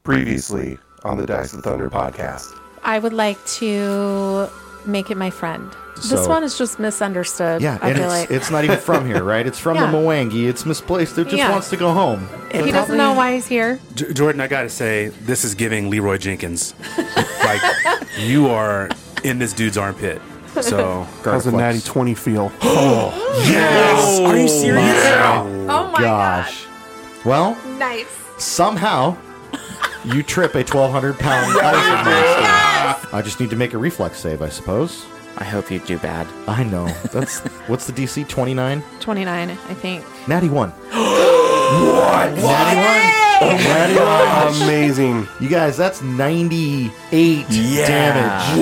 Previously on the Dice of Thunder podcast. I would like to make it my friend. This one is just misunderstood. Yeah, I and feel like it's not even from here, right? It's from the Mwangi. It's misplaced. It just wants to go home. He doesn't know why he's here. Jordan, I gotta say, this is giving Leroy Jenkins. Like, you are in this dude's armpit. So, how's a natty 20 feel? Oh, yes! Are you serious? Yeah. Oh my gosh. Well, Nice. somehow you trip a 1,200-pound ice monster. I just need to make a reflex save, I suppose. I hope you do bad. I know. That's what's the DC? 29? 29, I think. Natty 1. what? Natty 1. Natty 1. Amazing. You guys, that's 98 damage.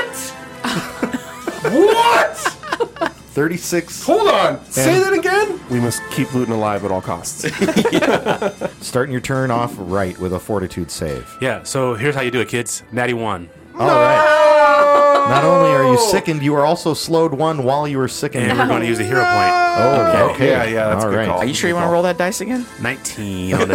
What? 36. Hold on. Say that again. We must keep Luton alive at all costs. Starting your turn off right with a fortitude save. Yeah, so here's how you do it, kids. Natty 1. All right. Not only are you sickened, you are also slowed 1 while you were sickened. And we're going to use a hero point. Oh, okay. Yeah, that's all a good right. call. Are you sure you want to roll that dice again? 19 on the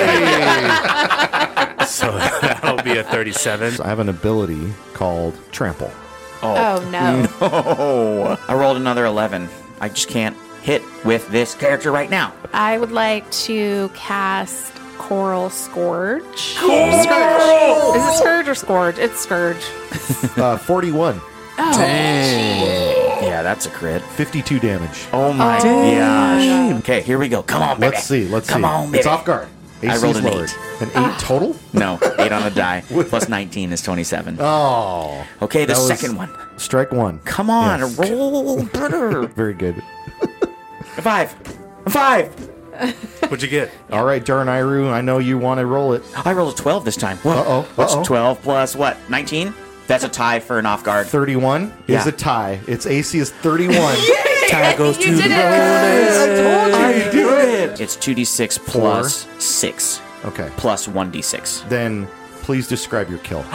die. So that'll be a 37. I have an ability called Trample. Oh, no. Oh, I rolled another 11. I just can't hit with this character right now. I would like to cast Coral Scourge. Scourge! Is it Scourge or Scourge? It's Scourge. 41. Dang. Yeah, that's a crit. 52 damage. Oh my gosh. Okay, here we go. Come on, baby. Let's see. Come on, baby. It's off guard. I AC rolled is an lowered. 8. An 8 total? No, 8 on the die. Plus 19 is 27. Oh. Okay, the That was second one. Strike 1. Come on, Yes. roll better. Very good. A 5. A 5. What'd you get? All right, Darnayru, I know you want to roll it. I rolled a 12 this time. What? Uh-oh, What's uh-oh. 12 plus what? 19? That's a tie for an off guard. 31 Yeah. is a tie. Its AC is 31. Tie goes to the did it. bonus. I told you I you do it. It's 2d6 plus 6 Okay. plus 1d6. Then please describe your kill.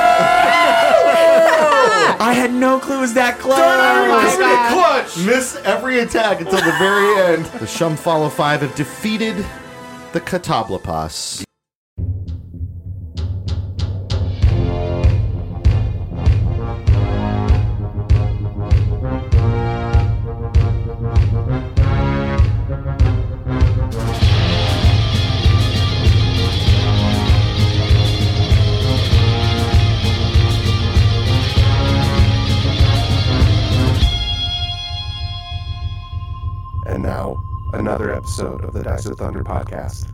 I had no clue it was that close. Clutch! Miss every attack until the very end. The Shumfalo 5 have defeated the Katablapas. And now, another episode of the Dice of Thunder podcast.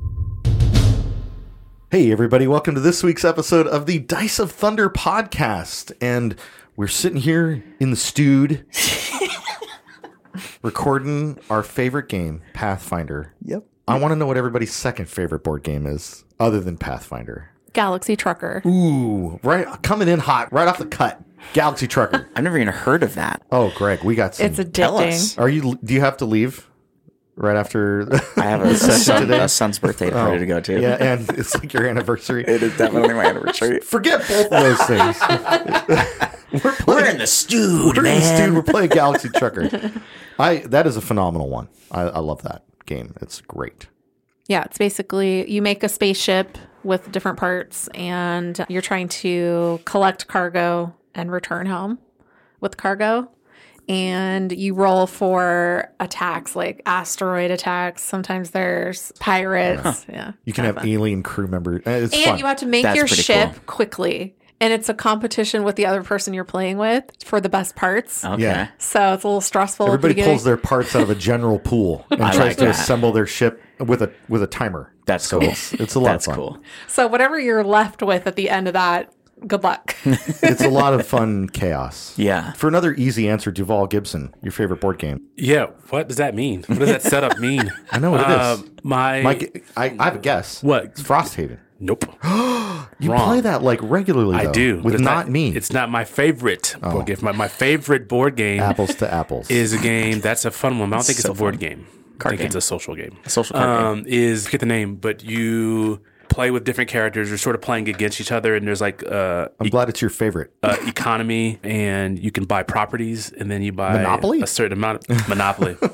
Hey, everybody, welcome to this week's episode of the Dice of Thunder podcast. And we're sitting here in the stewed, recording our favorite game, Pathfinder. Yep. I want to know what everybody's second favorite board game is, other than Pathfinder. Galaxy Trucker. Ooh, right, coming in hot, right off the cut. Galaxy Trucker. I've never even heard of that. Oh, Greg, we got some. It's Tell addicting. us. Do you have to leave right after? I have a son's birthday party to go to. Yeah, and it's like your anniversary. It is definitely my anniversary. Forget both of those things. We're in the stewed, We're in the man. stew. We're playing Galaxy Trucker. That is a phenomenal one. I love that game. It's great. Yeah, it's basically you make a spaceship with different parts and you're trying to collect cargo and return home with cargo. And you roll for attacks like asteroid attacks. Sometimes there's pirates. Yeah. You can have alien crew members. It's And fun. you have to make That's your pretty ship cool. quickly. And it's a competition with the other person you're playing with for the best parts. Okay. Yeah. So it's a little stressful. at the Everybody beginning. pulls their parts out of a general pool and I tries like to that. assemble their ship with a timer. That's So cool. It's a lot That's of fun. cool. So whatever you're left with at the end of that, good luck. It's a lot of fun chaos. Yeah. For another easy answer, Duval Gibson, your favorite board game. Yeah, what does that mean? What does that setup mean? I know what it is. I have a guess. What? It's Frosthaven. Nope. You Wrong. play that like regularly, I though, do. with It's not me. It's not my favorite board game. My favorite board game apples to apples. is a game that's a fun one. But I don't think it's So a board fun. game. Card I think game. it's a social game. A social card game. Is, forget the name, but you play with different characters. You're sort of playing against each other, and there's like I'm glad it's your favorite. economy, and you can buy properties, and then you buy Monopoly? a certain amount of Monopoly. Stop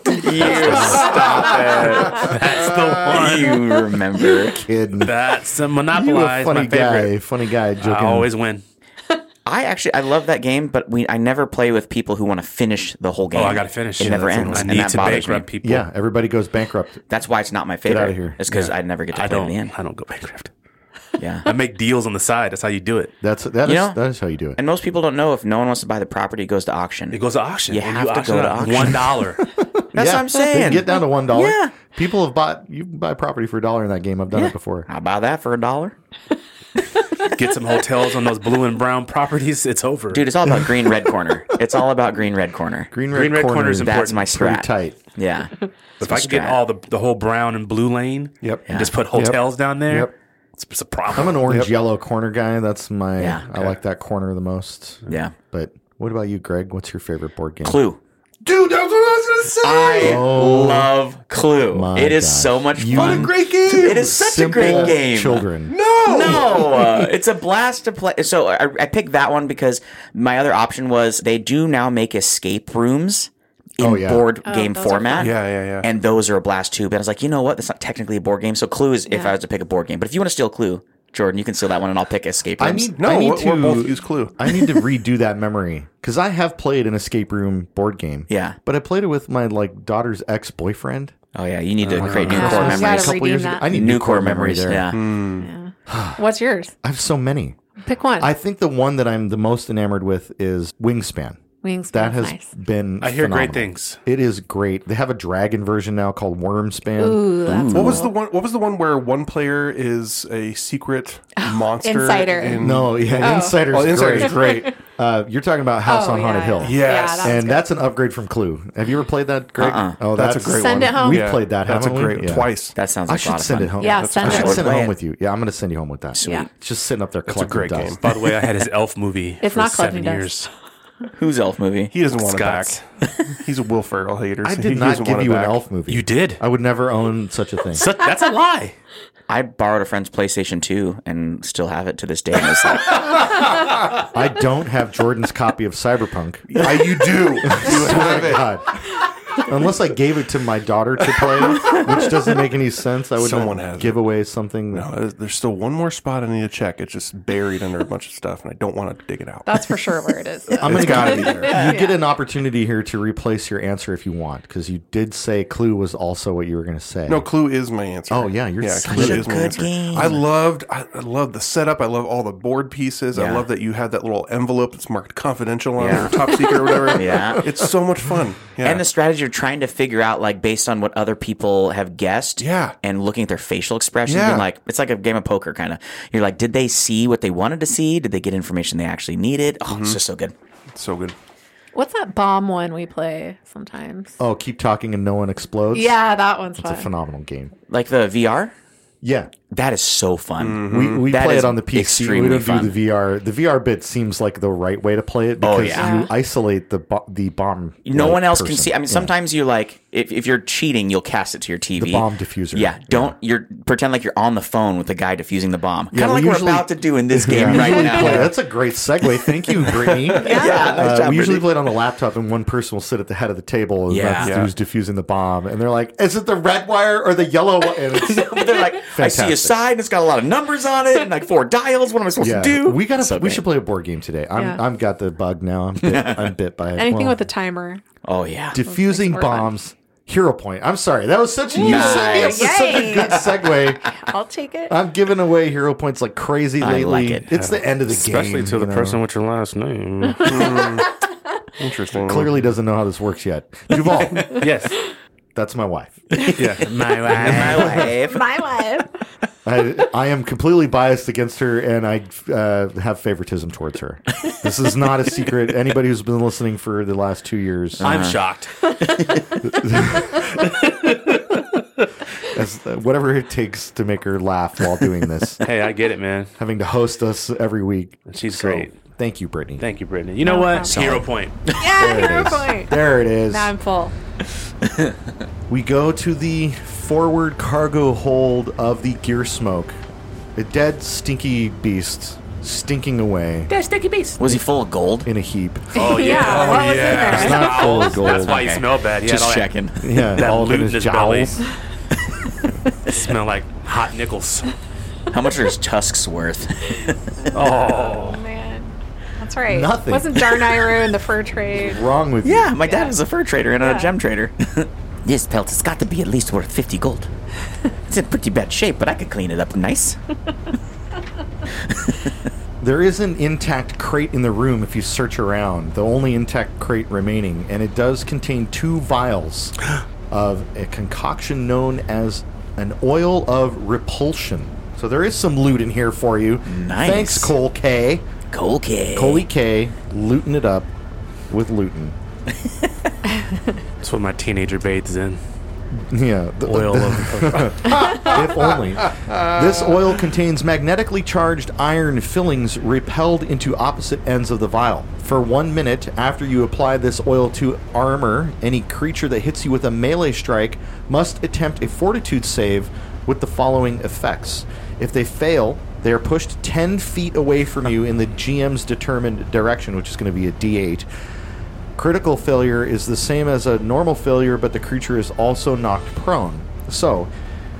it. That's the one. You remember. Kid. That's a You a Monopolize. funny My favorite. guy. Funny guy. Joking. I always win. I love that game, but I never play with people who want to finish the whole game. Oh, I got to finish. It never ends. I and need that to bothers bankrupt me. people. Yeah, everybody goes bankrupt. That's why it's not my favorite. outta here. It's because I never get to I play to don't. the end. I don't go bankrupt. Yeah. I make deals on the side. That's how you do it. That know- is how you do it. And most people don't know if no one wants to buy the property, it goes to auction. It goes to auction. You and have to auction go to it auction. $1. That's what I'm They saying. can get down to $1. Yeah. People have bought. You can buy property for $1 in that game. I've done it before. I'll buy that for $1. Get some hotels on those blue and brown properties. It's over. Dude, it's all about green red corner. It's all about green red corner. Green Green red corner is That's my pretty strat. tight. Yeah. if I could get all the whole brown and blue lane, Yep. and just put hotels down there, Yep. it's a problem. I'm an orange yellow corner guy. That's my. Yeah. I like that corner the most. Yeah. But what about you, Greg? What's your favorite board game? Clue. Dude, that's what I was gonna say. I love Clue. my It is gosh. so much You- fun. What a great game. It is such a Simple great game. Children. No, it's a blast to play. So I picked that one because my other option was they do now make escape rooms in board game those are format. fun. Yeah. And those are a blast too. But I was like, you know what? That's not technically a board game. So Clue is if I was to pick a board game. But if you want to steal Clue, Jordan, you can steal that one and I'll pick escape I rooms. need. No, I need we're to both use Clue. I need to redo that memory because I have played an escape room board game. Yeah. but I played it with my daughter's ex-boyfriend. Oh yeah, you need to create new Yeah. core You memories. gotta a couple redeem years that. ago. I need New core memories. there. Yeah. What's yours? I have so many. Pick one. I think the one that I'm the most enamored with is Wingspan. Wingspan. That has nice. been. I hear great phenomenal. things. It is great. They have a dragon version now called Wormspan. Ooh, that's What was the one? What was the one where one player is a secret monster? Insider. No, Insider's Oh, Insider's great. great. You're talking about House on Haunted Hill. Yes. Yeah, that was And good. that's an upgrade from Clue. Have you ever played that, Greg? Oh, That's a great Send one. it home. We've Yeah, played that, That's a haven't we? great Yeah. twice. That sounds I like a should lot of send fun. it home. Yeah, send I should it. send it Play home it. with you. Yeah, I'm going to send you home with that. Yeah. It's just sitting up there a collecting great dust. game. By the way, I had his Elf movie It's for not 7 collecting years. Whose elf movie? He doesn't want it Scott's. back. He's a Will Ferrell hater. I so did he not doesn't give want it you an back. elf movie. You did. I would never own such a thing. That's a lie. I borrowed a friend's PlayStation 2 and still have it to this day. And it's like, I don't have Jordan's copy of Cyberpunk. You do. You have it. God. Unless I gave it to my daughter to play, which doesn't make any sense. I would Someone not has give away something. No, there's still one more spot I need to check. It's just buried under a bunch of stuff, and I don't want to dig it out. That's for sure where it is. I'm It's gonna gotta be there. You get an opportunity here to replace your answer if you want, because you did say Clue was also what you were going to say. No, Clue is my answer. Oh, yeah, you're yeah, such Clue a is my good answer. game. I loved the setup. I love all the board pieces. I Yeah. love that you have that little envelope that's marked confidential on it Yeah. or top secret or whatever. Yeah. It's so much fun. Yeah. and the strategy you're trying to figure out, like based on what other people have guessed, Yeah. and looking at their facial expressions, Yeah. being like, it's like a game of poker kind of. You're like, did they see what they wanted to see? Did they get information they actually needed? Oh, it's just so good. It's so good. What's that bomb one we play sometimes? Oh, keep talking and no one explodes. Yeah, that one's It's a fun. phenomenal game. Like the VR, Yeah. that is so fun. We That play is it on the PC. We extremely don't fun. do the VR. The VR bit seems like the right way to play it because yeah. you isolate the bomb. No one else can person. see. I mean, Yeah. sometimes you like if you're cheating, you'll cast it to your TV. The bomb diffuser. Yeah, don't you're pretend like you're on the phone with the guy diffusing the bomb. Kind of we like we're usually- about to do in this game Yeah, right usually now. play- That's a great segue. Thank you, Brittany. nice job, we usually Brittany. play it on the laptop, and one person will sit at the head of the table, and Yeah. that's Yeah. who's diffusing the bomb. And they're like, "Is it the red wire or the yellow wire?" And it's, But they're like, I see a Fantastic. side and it's got a lot of numbers on it and like 4 dials. What am I supposed yeah, to do? we got So We great. should play a board game today. Yeah. I'm got the bug now. I'm bit by it. Anything Well, with a timer. Oh yeah. diffusing Makes it more fun. bombs. Hero Point. I'm sorry. That was such a you Nice. set me up for such a Yay. good segue. I'll take it. I'm giving away hero points like crazy I lately. like it. It's the end of the Especially game. to the you know. person with your last name. Interesting. Clearly doesn't know how this works yet. Duval, Yes. that's my wife. Yeah. My wife. My wife. I am completely biased against her, and I have favoritism towards her. This is not a secret. Anybody who's been listening for the last 2 years, I'm shocked. as, whatever it takes to make her laugh while doing this, Hey, I get it, man. having to host us every week. She's So, great. Thank you, Brittany. Thank you, Brittany. You know what? problem. Hero Point. Yeah, There it hero is. point. There it is. Now I'm full. We go to the forward cargo hold of the Gear Smoke. A dead, stinky beast stinking away That sticky beast. Was he full of gold? in a heap. Oh Yeah, what was in there? It's not full of gold. That's why he smelled bad. He had all Just that- checking. Yeah, That all of loot it in is his belly. jowls. It smelled like hot nickels. How much are his tusks worth? Oh. Man, that's right. Nothing. Wasn't Darnayru in the fur trade? Wrong with Yeah, you. my dad was a fur trader and Yeah. a gem trader. This pelt has got to be at least worth 50 gold. It's in pretty bad shape, but I could clean it up nice. There is an intact crate in the room if you search around. The only intact crate remaining, and it does contain 2 vials of a concoction known as an oil of repulsion. So there is some loot in here for you. Nice. Thanks, Cole K. Okay. Coley K. Looting it up with Luton. That's what my teenager bathes in. Yeah. Oil of... If only. This oil contains magnetically charged iron fillings repelled into opposite ends of the vial. For 1 minute after you apply this oil to armor, any creature that hits you with a melee strike must attempt a fortitude save with the following effects. If they fail, they are pushed 10 feet away from you in the GM's determined direction, which is going to be a D8. Critical failure is the same as a normal failure, but the creature is also knocked prone. So,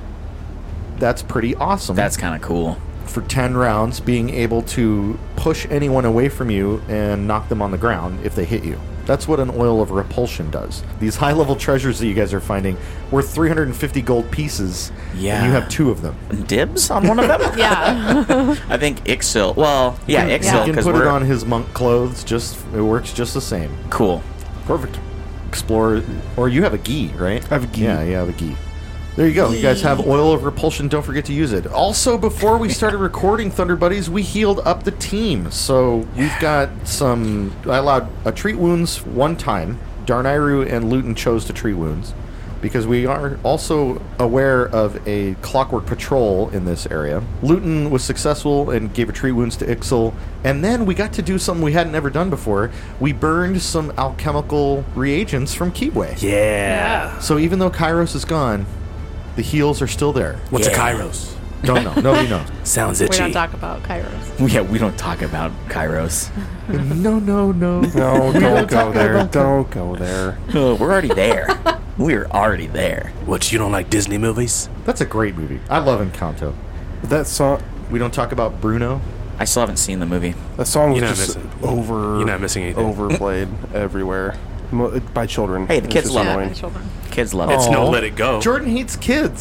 that's pretty awesome. That's kind of cool. For 10 rounds, being able to push anyone away from you and knock them on the ground if they hit you. That's what an oil of repulsion does. These high-level treasures that you guys are finding worth 350 gold pieces, Yeah. and you have 2 of them. Dibs on one of them? Yeah. I think Ixil. Well, yeah, You Ixil, can because put it we're on his monk clothes, it works just the same. cool. Perfect. Explore, or you have a gi, right? I have a gi. Yeah, you have a gi. There you go. You guys have oil of repulsion. Don't forget to use it. Also, before we started recording Thunder Buddies, we healed up the team. So we've got some... I allowed a treat wounds 1 time. Darnayru and Luton chose to treat wounds because we are also aware of a clockwork patrol in this area. Luton was successful and gave a treat wounds to Ixil. And then we got to do something we hadn't ever done before. We burned some alchemical reagents from Keebway. Yeah. So even though Kairos is gone, the heals are still there. What's a Yeah. Kairos? Don't know. Nobody knows. Sounds We itchy. don't talk about Kairos. Yeah, we don't talk about Kairos. No. No, don't go there. Don't go there. Oh, we're already there. We're already there. What, you don't like Disney movies? That's a great movie. I love Encanto. That song, We don't talk about Bruno. I still haven't seen the movie. that song was You're not just missing- over. you're not missing anything. Overplayed everywhere by children. Hey, the It's kids just love it. annoying. My children. Kids love it. It's no Let It Go. Jordan hates kids.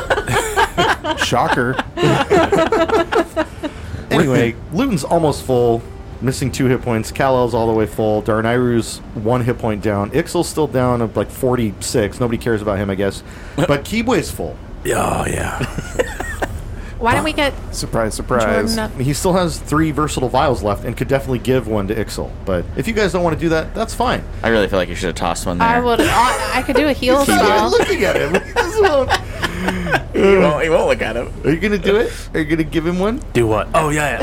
Shocker. Anyway, Luton's almost full, missing 2 hit points. Kal-El's all the way full. Darnayru's 1 hit point down. Ixil's still down of like 46. Nobody cares about him, I guess. But Keebway's full. Oh, yeah. Why don't we get Surprise, surprise. Jordan up? He still has 3 versatile vials left and could definitely give 1 to Ixil. But if you guys don't want to do that, that's fine. I really feel like you should have tossed one there. I would. I could do a heal Keep spell. looking at him. He won't look at him. Are you going to do it? Are you going to give him one? Do what? Oh, yeah.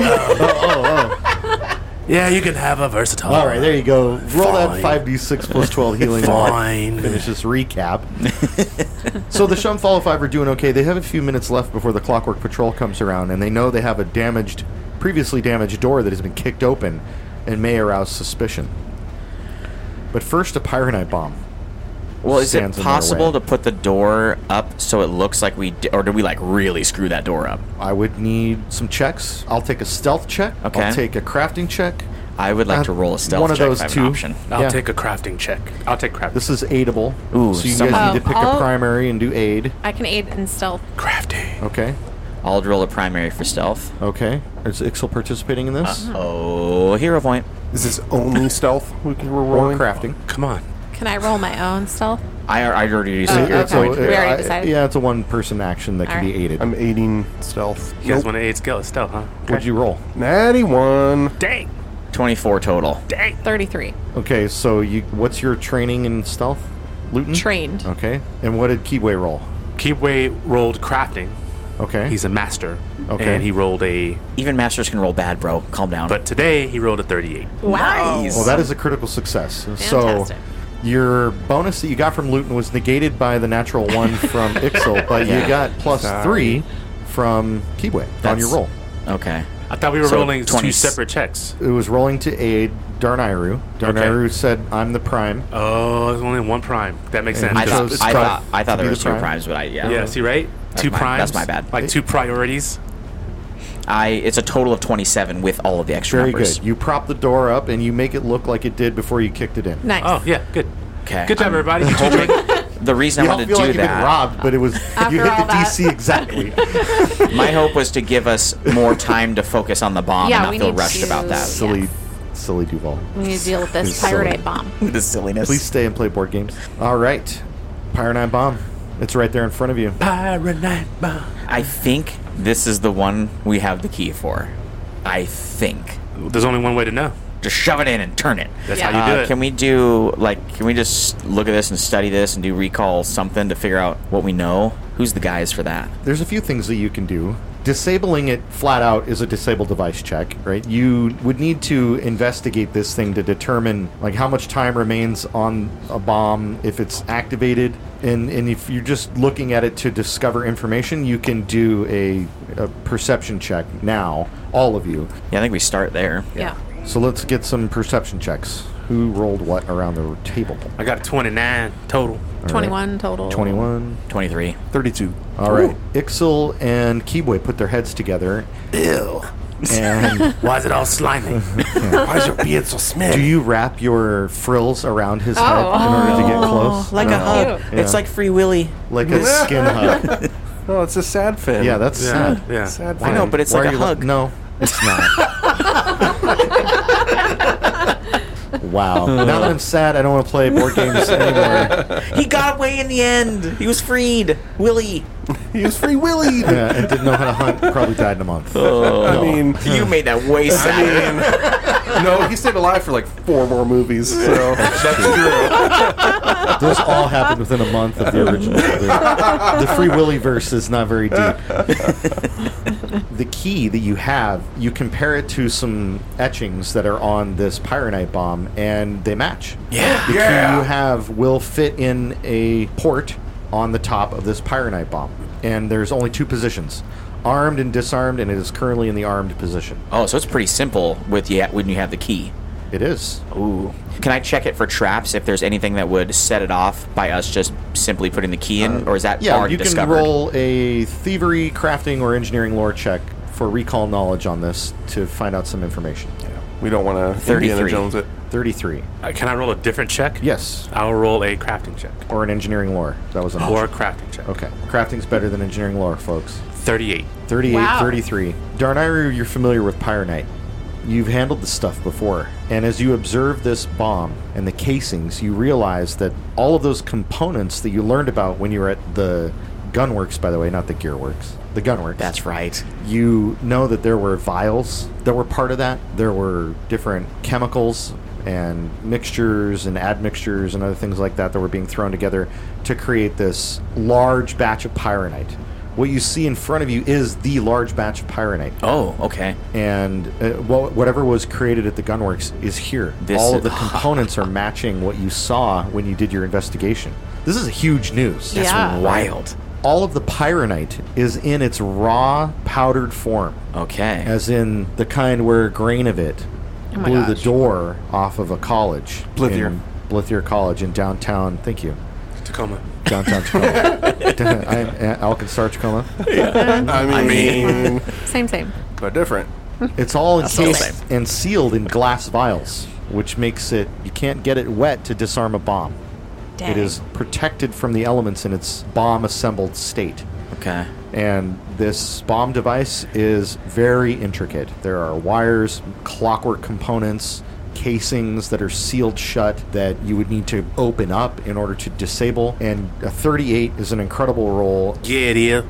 Yeah, you can have a versatile. All right, there you go. Roll Fine. that 5d6 plus 12 healing while I Fine. finish this recap. So the Shumfall 5 are doing okay. They have a few minutes left before the Clockwork Patrol comes around, and they know they have a previously damaged door that has been kicked open and may arouse suspicion. But first, a Pyronite bomb. Well, is it stands in their possible way. to put the door up so it looks like or do we like really screw that door up? I would need some checks. I'll take a stealth check. Okay. I'll take a crafting check. I would like to roll a stealth one of check those if I have an two. option. I'll Yeah. take a crafting check. I'll take crafting. This is aidable. Ooh, so you someone- guys need to pick a I'll- primary and do aid. I can aid in stealth. crafting. Okay. I'll roll a primary for stealth. Okay. Is Ixil participating in this? Oh, hero point. Is this only stealth we're Or rolling? crafting? Come on. Can I roll my own stealth? I already used Oh, a okay. hero It's point. We already decided. Yeah, it's a one-person action that can be Alright. aided. I'm aiding stealth. You guys want to aid stealth, huh? What'd you roll? Natty 1. Dang. 24 total. Dang. 33. Okay, so what's your training in stealth, Luton? Trained. Okay, and what did Keebway roll? Keebway rolled crafting. Okay, He's a master. Okay. And he rolled a... Even masters can roll bad, bro. Calm down. But today, he rolled a 38. Wow. well that is a critical success. So Fantastic. your bonus that you got from Luton was negated by the natural 1 from Ixil, but you got plus Sorry. 3 from Keyway on your roll. Okay. I thought we were So rolling 20 two separate checks. It was rolling to aid Darnayru. Darnayru said, I'm the prime. Oh, there's only one prime. That makes sense. I chose thought to there be were the two prime. primes, but Yeah, see, right? Two primes. That's my bad. Like two priorities. It's a total of 27 with all of the extra Very numbers. good. You prop the door up and you make it look like it did before you kicked it in. Nice. Oh, yeah, good. Okay. Good job, everybody. You two drink. The reason You I don't wanted feel to like do you've been that, robbed, but it was After you hit all the that. DC exactly. my hope was to give us more time to focus on the bomb Yeah, and not we feel need rushed to- about that. Silly Duval. We need to deal with this It's silly. Pyronite bomb. The silliness. Please stay and play board games. All right. Pyronite Bomb. It's right there in front of you. Pyronite bomb. I think this is the one we have the key for. I think. There's only one way to know. Just shove it in and turn it. That's Yeah. how you do it. Can we just look at this and study this and do recall something to figure out what we know? Who's the guys for that? There's a few things that you can do. Disabling it flat out is a disable device check, right? You would need to investigate this thing to determine like how much time remains on a bomb if it's activated. And if you're just looking at it to discover information, you can do a perception check now, all of you. Yeah, I think we start there. Yeah. So let's get some perception checks. Who rolled what around the table? I got a 29 total. All right. 21 total. 21. 23. 32. All right. Ixel and Keeboy put their heads together. Ew. And Why is it all slimy? Why is your beard so smelly? do you wrap your frills around his head Oh. in order to get close? Like No. a hug. Yeah. It's like Free Willy. Like a skin hug. Oh, it's a sad fin. Yeah, that's Yeah, sad. yeah. sad I fin. know, but it's Why like are a you hug. No, it's not. Wow. Now that I'm sad, I don't want to play board games anymore. He got away in the end. He was freed. Willy. He was Free Willy. Yeah, and didn't know how to hunt. Probably died in a month. I mean, You made that way sad. no, he stayed alive for like 4 more movies. So that's true. Those all happened within a month of the original. The Free Willy verse is not very deep. The key that you have, you compare it to some etchings that are on this Pyronite bomb, and they match. Yeah. The key you have will fit in a port on the top of this Pyronite bomb. And there's only 2 positions, armed and disarmed, and it is currently in the armed position. Oh, so it's pretty simple when you have the key. It is. Ooh. Can I check it for traps if there's anything that would set it off by us just simply putting the key in? Or is that Yeah, already you can discovered? roll a thievery, crafting, or engineering lore check for recall knowledge on this to find out some information. We don't want to 33. Indiana Jones it. 33. Can I roll a different check? Yes. I'll roll a crafting check. Or an engineering lore. That was an option. Or a crafting check. Okay. Crafting's better than engineering lore, folks. 38. 38, Wow. 33. Darnayru, you're familiar with Pyronite. You've handled this stuff before. And as you observe this bomb and the casings, you realize that all of those components that you learned about when you were at the Gunworks, by the way, not the Gearworks, the Gunworks. That's right. You know that there were vials that were part of that. There were different chemicals and mixtures and admixtures and other things like that that were being thrown together to create this large batch of Pyronite. What you see in front of you is the large batch of Pyronite. Oh, okay. And whatever was created at the Gunworks is here. This All is- of the components are matching what you saw when you did your investigation. This is huge news. That's Yeah. Wild. All of the Pyronite is in its raw, powdered form. Okay. As in the kind where a grain of it Oh my blew the gosh. door off of a college. Blithier. in Blithier College in downtown, thank you, Tacoma. downtown Tacoma. Alkenstar, Tacoma. I mean, Same. but different. It's all the encased same. and sealed in glass vials, which makes it, you can't get it wet to disarm a bomb. Dang. It is protected from the elements in its bomb-assembled state. Okay. And this bomb device is very intricate. There are wires, clockwork components, casings that are sealed shut that you would need to open up in order to disable. And a 38 is an incredible roll. Yeah, it is.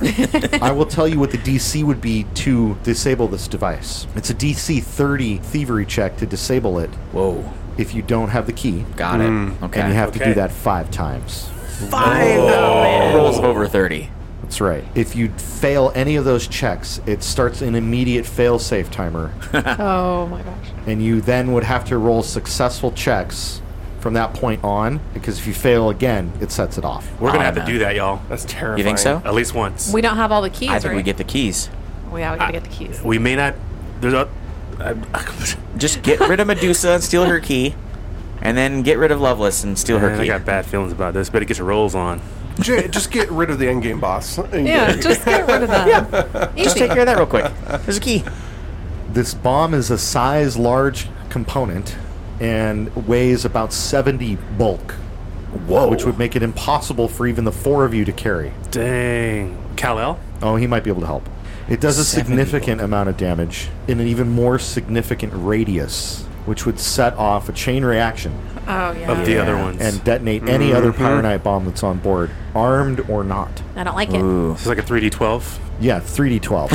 I will tell you what the DC would be to disable this device. It's a DC 30 thievery check to disable it Whoa. if you don't have the key. Got it. Okay. And you have to Okay. do that 5 times. 5 rolls of over 30. That's right. If you fail any of those checks, it starts an immediate fail-safe timer. Oh my gosh. And you then would have to roll successful checks from that point on, because if you fail again, it sets it off. We're going to have man. to do that, y'all. That's terrifying. You think so? At least once. We don't have all the keys, I think right? we get the keys. We gotta get the keys. We may not. There's a. Just get rid of Medusa and steal her key, and then get rid of Lovelace and steal her Man, I key. got bad feelings about this. Better get your rolls on. Just get rid of the endgame boss. Yeah, just get rid of that. Easy. Just take care of that real quick. There's a key. This bomb is a size large component and weighs about 70 bulk. Whoa. Which would make it impossible for even the 4 of you to carry. Dang. Kal-El? Oh, he might be able to help. It does a 70 significant amount of damage in an even more significant radius, which would set off a chain reaction Oh, yeah. Of the other ones. and detonate any other Pyronite bomb that's on board, armed or not. I don't like it. Ooh. This is like a 3D12. Yeah, 3D12.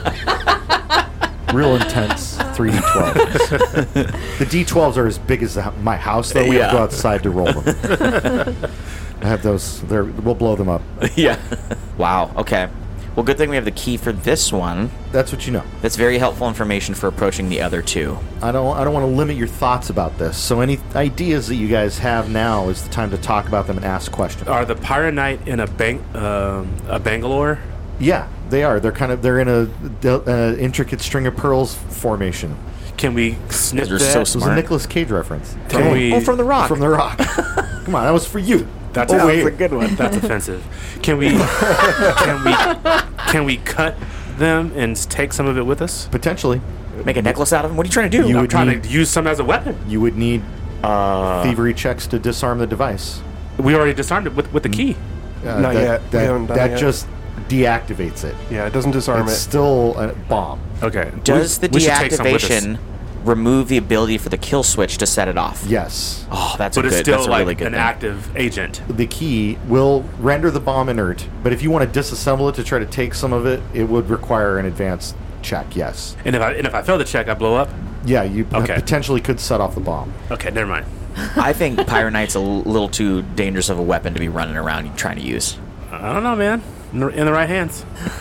Real intense 3D12. The D12s are as big as my house, though. We have to go outside to roll them. I have those. We'll blow them up. Yeah. Wow. Okay. Well, good thing we have the key for this one. That's what you know. That's very helpful information for approaching the other two. I don't want to limit your thoughts about this. So any ideas that you guys have now is the time to talk about them and ask questions. Are the Pyronite in a Bangalore? Yeah, they are. They're in a intricate string of pearls formation. Can we sniff They're that? so It was a smart. Nicolas Cage reference. Can we? Oh, from The Rock. From The Rock. Come on, that was for you. That's Oh, wait. a good one. That's offensive. Can we? Can we cut them and take some of it with us? Potentially. Make a necklace out of them? What are you trying to do? You I'm would trying need- to use some as a weapon. You would need thievery checks to disarm the device. We already disarmed it with the key. Not yet. We haven't done it That yet. just deactivates it. Yeah, it doesn't disarm It's it. still a bomb. Okay. Does the we should take some with us. deactivation remove the ability for the kill switch to set it off? Yes. Oh, that's But a it's good. still That's a like really good an thing. active agent. The key will render the bomb inert, but if you want to disassemble it to try to take some of it, it would require an advanced check, yes. And if I fail the check, I blow up. Yeah, you Okay. potentially could set off the bomb. Okay, never mind. I think Pyronite's a little too dangerous of a weapon to be running around trying to use. I don't know, man. In the right hands.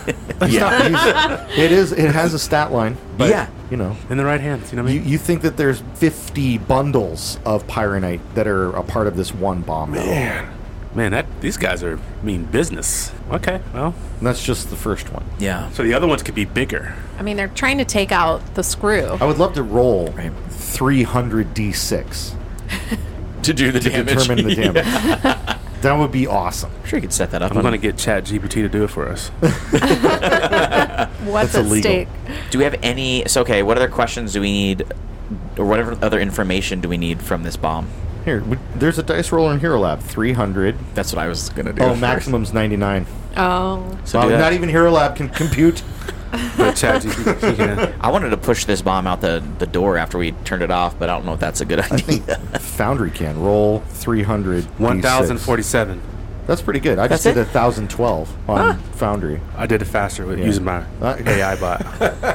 It has a stat line, but, Yeah. you know. In the right hands. You know what I mean? You think that there's 50 bundles of Pyronite that are a part of this one bomb. Man, these guys are mean business. Okay, well, And that's just the first one. Yeah. so the other ones could be bigger. I mean, they're trying to take out the screw. I would love to roll Right. 300 d6 To do the to determine the damage. That would be awesome. I'm sure you could set that up. I'm going to get ChatGPT to do it for us. What's That's at illegal. stake? Do we have any? So, okay, what other questions do we need, or whatever other information do we need from this bomb? Here, there's a dice roller in Hero Lab. 300. That's what I was gonna do. Oh, first. maximum's 99. Oh. So Wow, do that. not even Hero Lab can compute. But ChatGPT can. I wanted to push this bomb out the door after we turned it off, but I don't know if that's a good idea. Foundry can roll 300. D6. 1,047. That's pretty good. I just That's did it? 1,012 on Foundry. I did it faster with using my AI bot.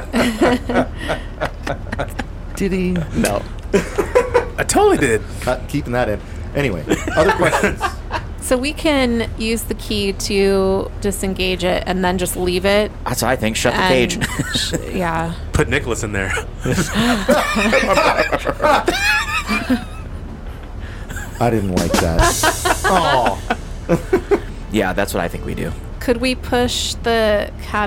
Did he? No. I totally did. Keeping that in. Anyway, other questions? So we can use the key to disengage it and then just leave it. That's what I think. Shut the and cage. Yeah. Put Nicholas in there. I didn't like that. Oh. Yeah, that's what I think we do. Could we push the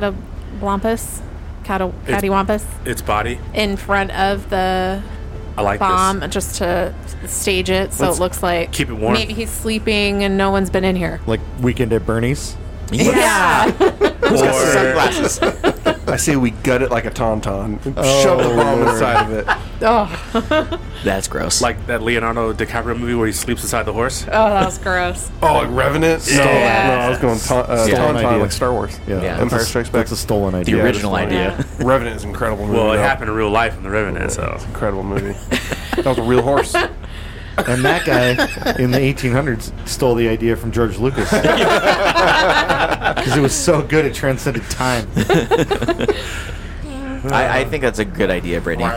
cattywampus Its body. in front of the I like bomb this. just to stage it so Let's it looks like keep it warm. maybe he's sleeping and no one's been in here? Like Weekend at Bernie's? Yeah. Or sunglasses. I say we gut it like a tauntaun and shove the bomb Lord. inside of it. Oh, That's gross. Like that Leonardo DiCaprio movie where he sleeps inside the horse. that was gross. Oh, like Revenant? Yeah. No, I was going tauntaun idea. like Star Wars. Yeah. Empire Strikes Back. That's a stolen the idea. original idea. Revenant is an incredible movie. Well, it though. happened in real life in The Revenant, so. It's an incredible movie. That was a real horse. And that guy in the 1800s stole the idea from George Lucas. Because it was so good it transcended time. I think that's a good idea, Brittany.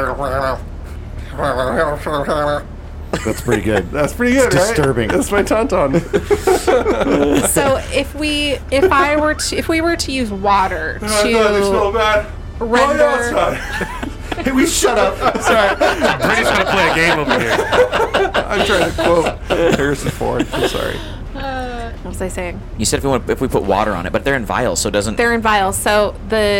That's pretty good. That's pretty good, It's right? disturbing. That's my tauntaun. So if we were to use water to bad. render Hey, we shut up. Sorry. Brittany's going to play a game over here. I'm trying to quote Harrison Ford. I'm sorry. What was I saying? You said if we put water on it, but they're in vials, so it doesn't. They're in vials. So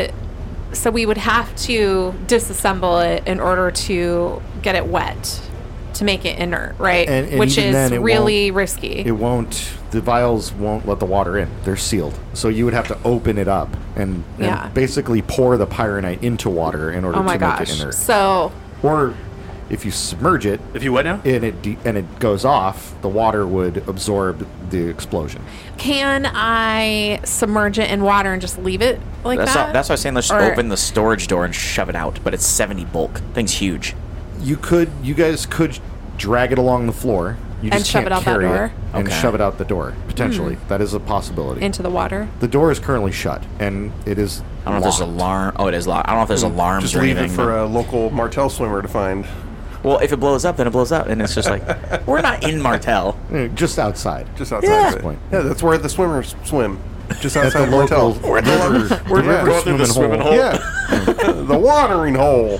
we would have to disassemble it in order to get it wet to make it inert, right? And which even is then, it really risky. The vials won't let the water in. They're sealed. So you would have to open it up and basically pour the pyronite into water in order to make it inert. So, or if you submerge it, If you what now? and it goes off, the water would absorb the explosion. can I submerge it in water and just leave it like That's that? why I was saying let's just Or- open the storage door and shove it out. But it's 70 bulk. Thing's huge. You guys could drag it along the floor. You And just shove can't it out that carry door? it and Okay. shove it out the door. Potentially, that is a possibility. Into the water. The door is currently shut, and it is. I don't know if there's locked. alarm. Oh, it is locked. I don't know if there's alarms Just or leave anything. it for a local Martell swimmer to find. Well, if it blows up, then it blows up, and it's just like we're not in Martell. Just outside. Just outside Yeah. of it. Point. Yeah, that's where the swimmers swim. Just At outside the local Martell. river, We're river going through the swimming hole. Yeah. The watering hole.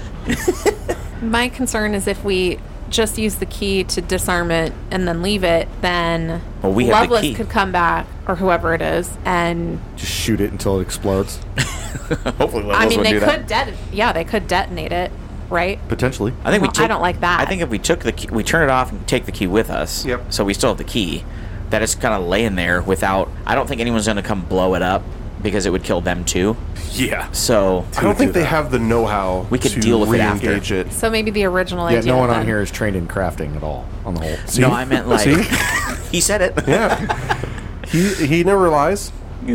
My concern is if we just use the key to disarm it and then leave it, then Well, we have the Loveless key. could come back, or whoever it is, and Just shoot it until it explodes. Hopefully, I mean, they could they could detonate it, right? Potentially. I think Well, I don't like that. I think if we took the key, we turn it off and take the key with us. Yep. So we still have the key. That is kind of laying there without. I don't think anyone's going to come blow it up because it would kill them too. Yeah. So I don't think they have the know-how We could to deal with it after. re-engage it. So maybe the original Yeah, idea. no one on then. here is trained in crafting at all, on the whole. no, I meant like See? he said it. Yeah. He never lies.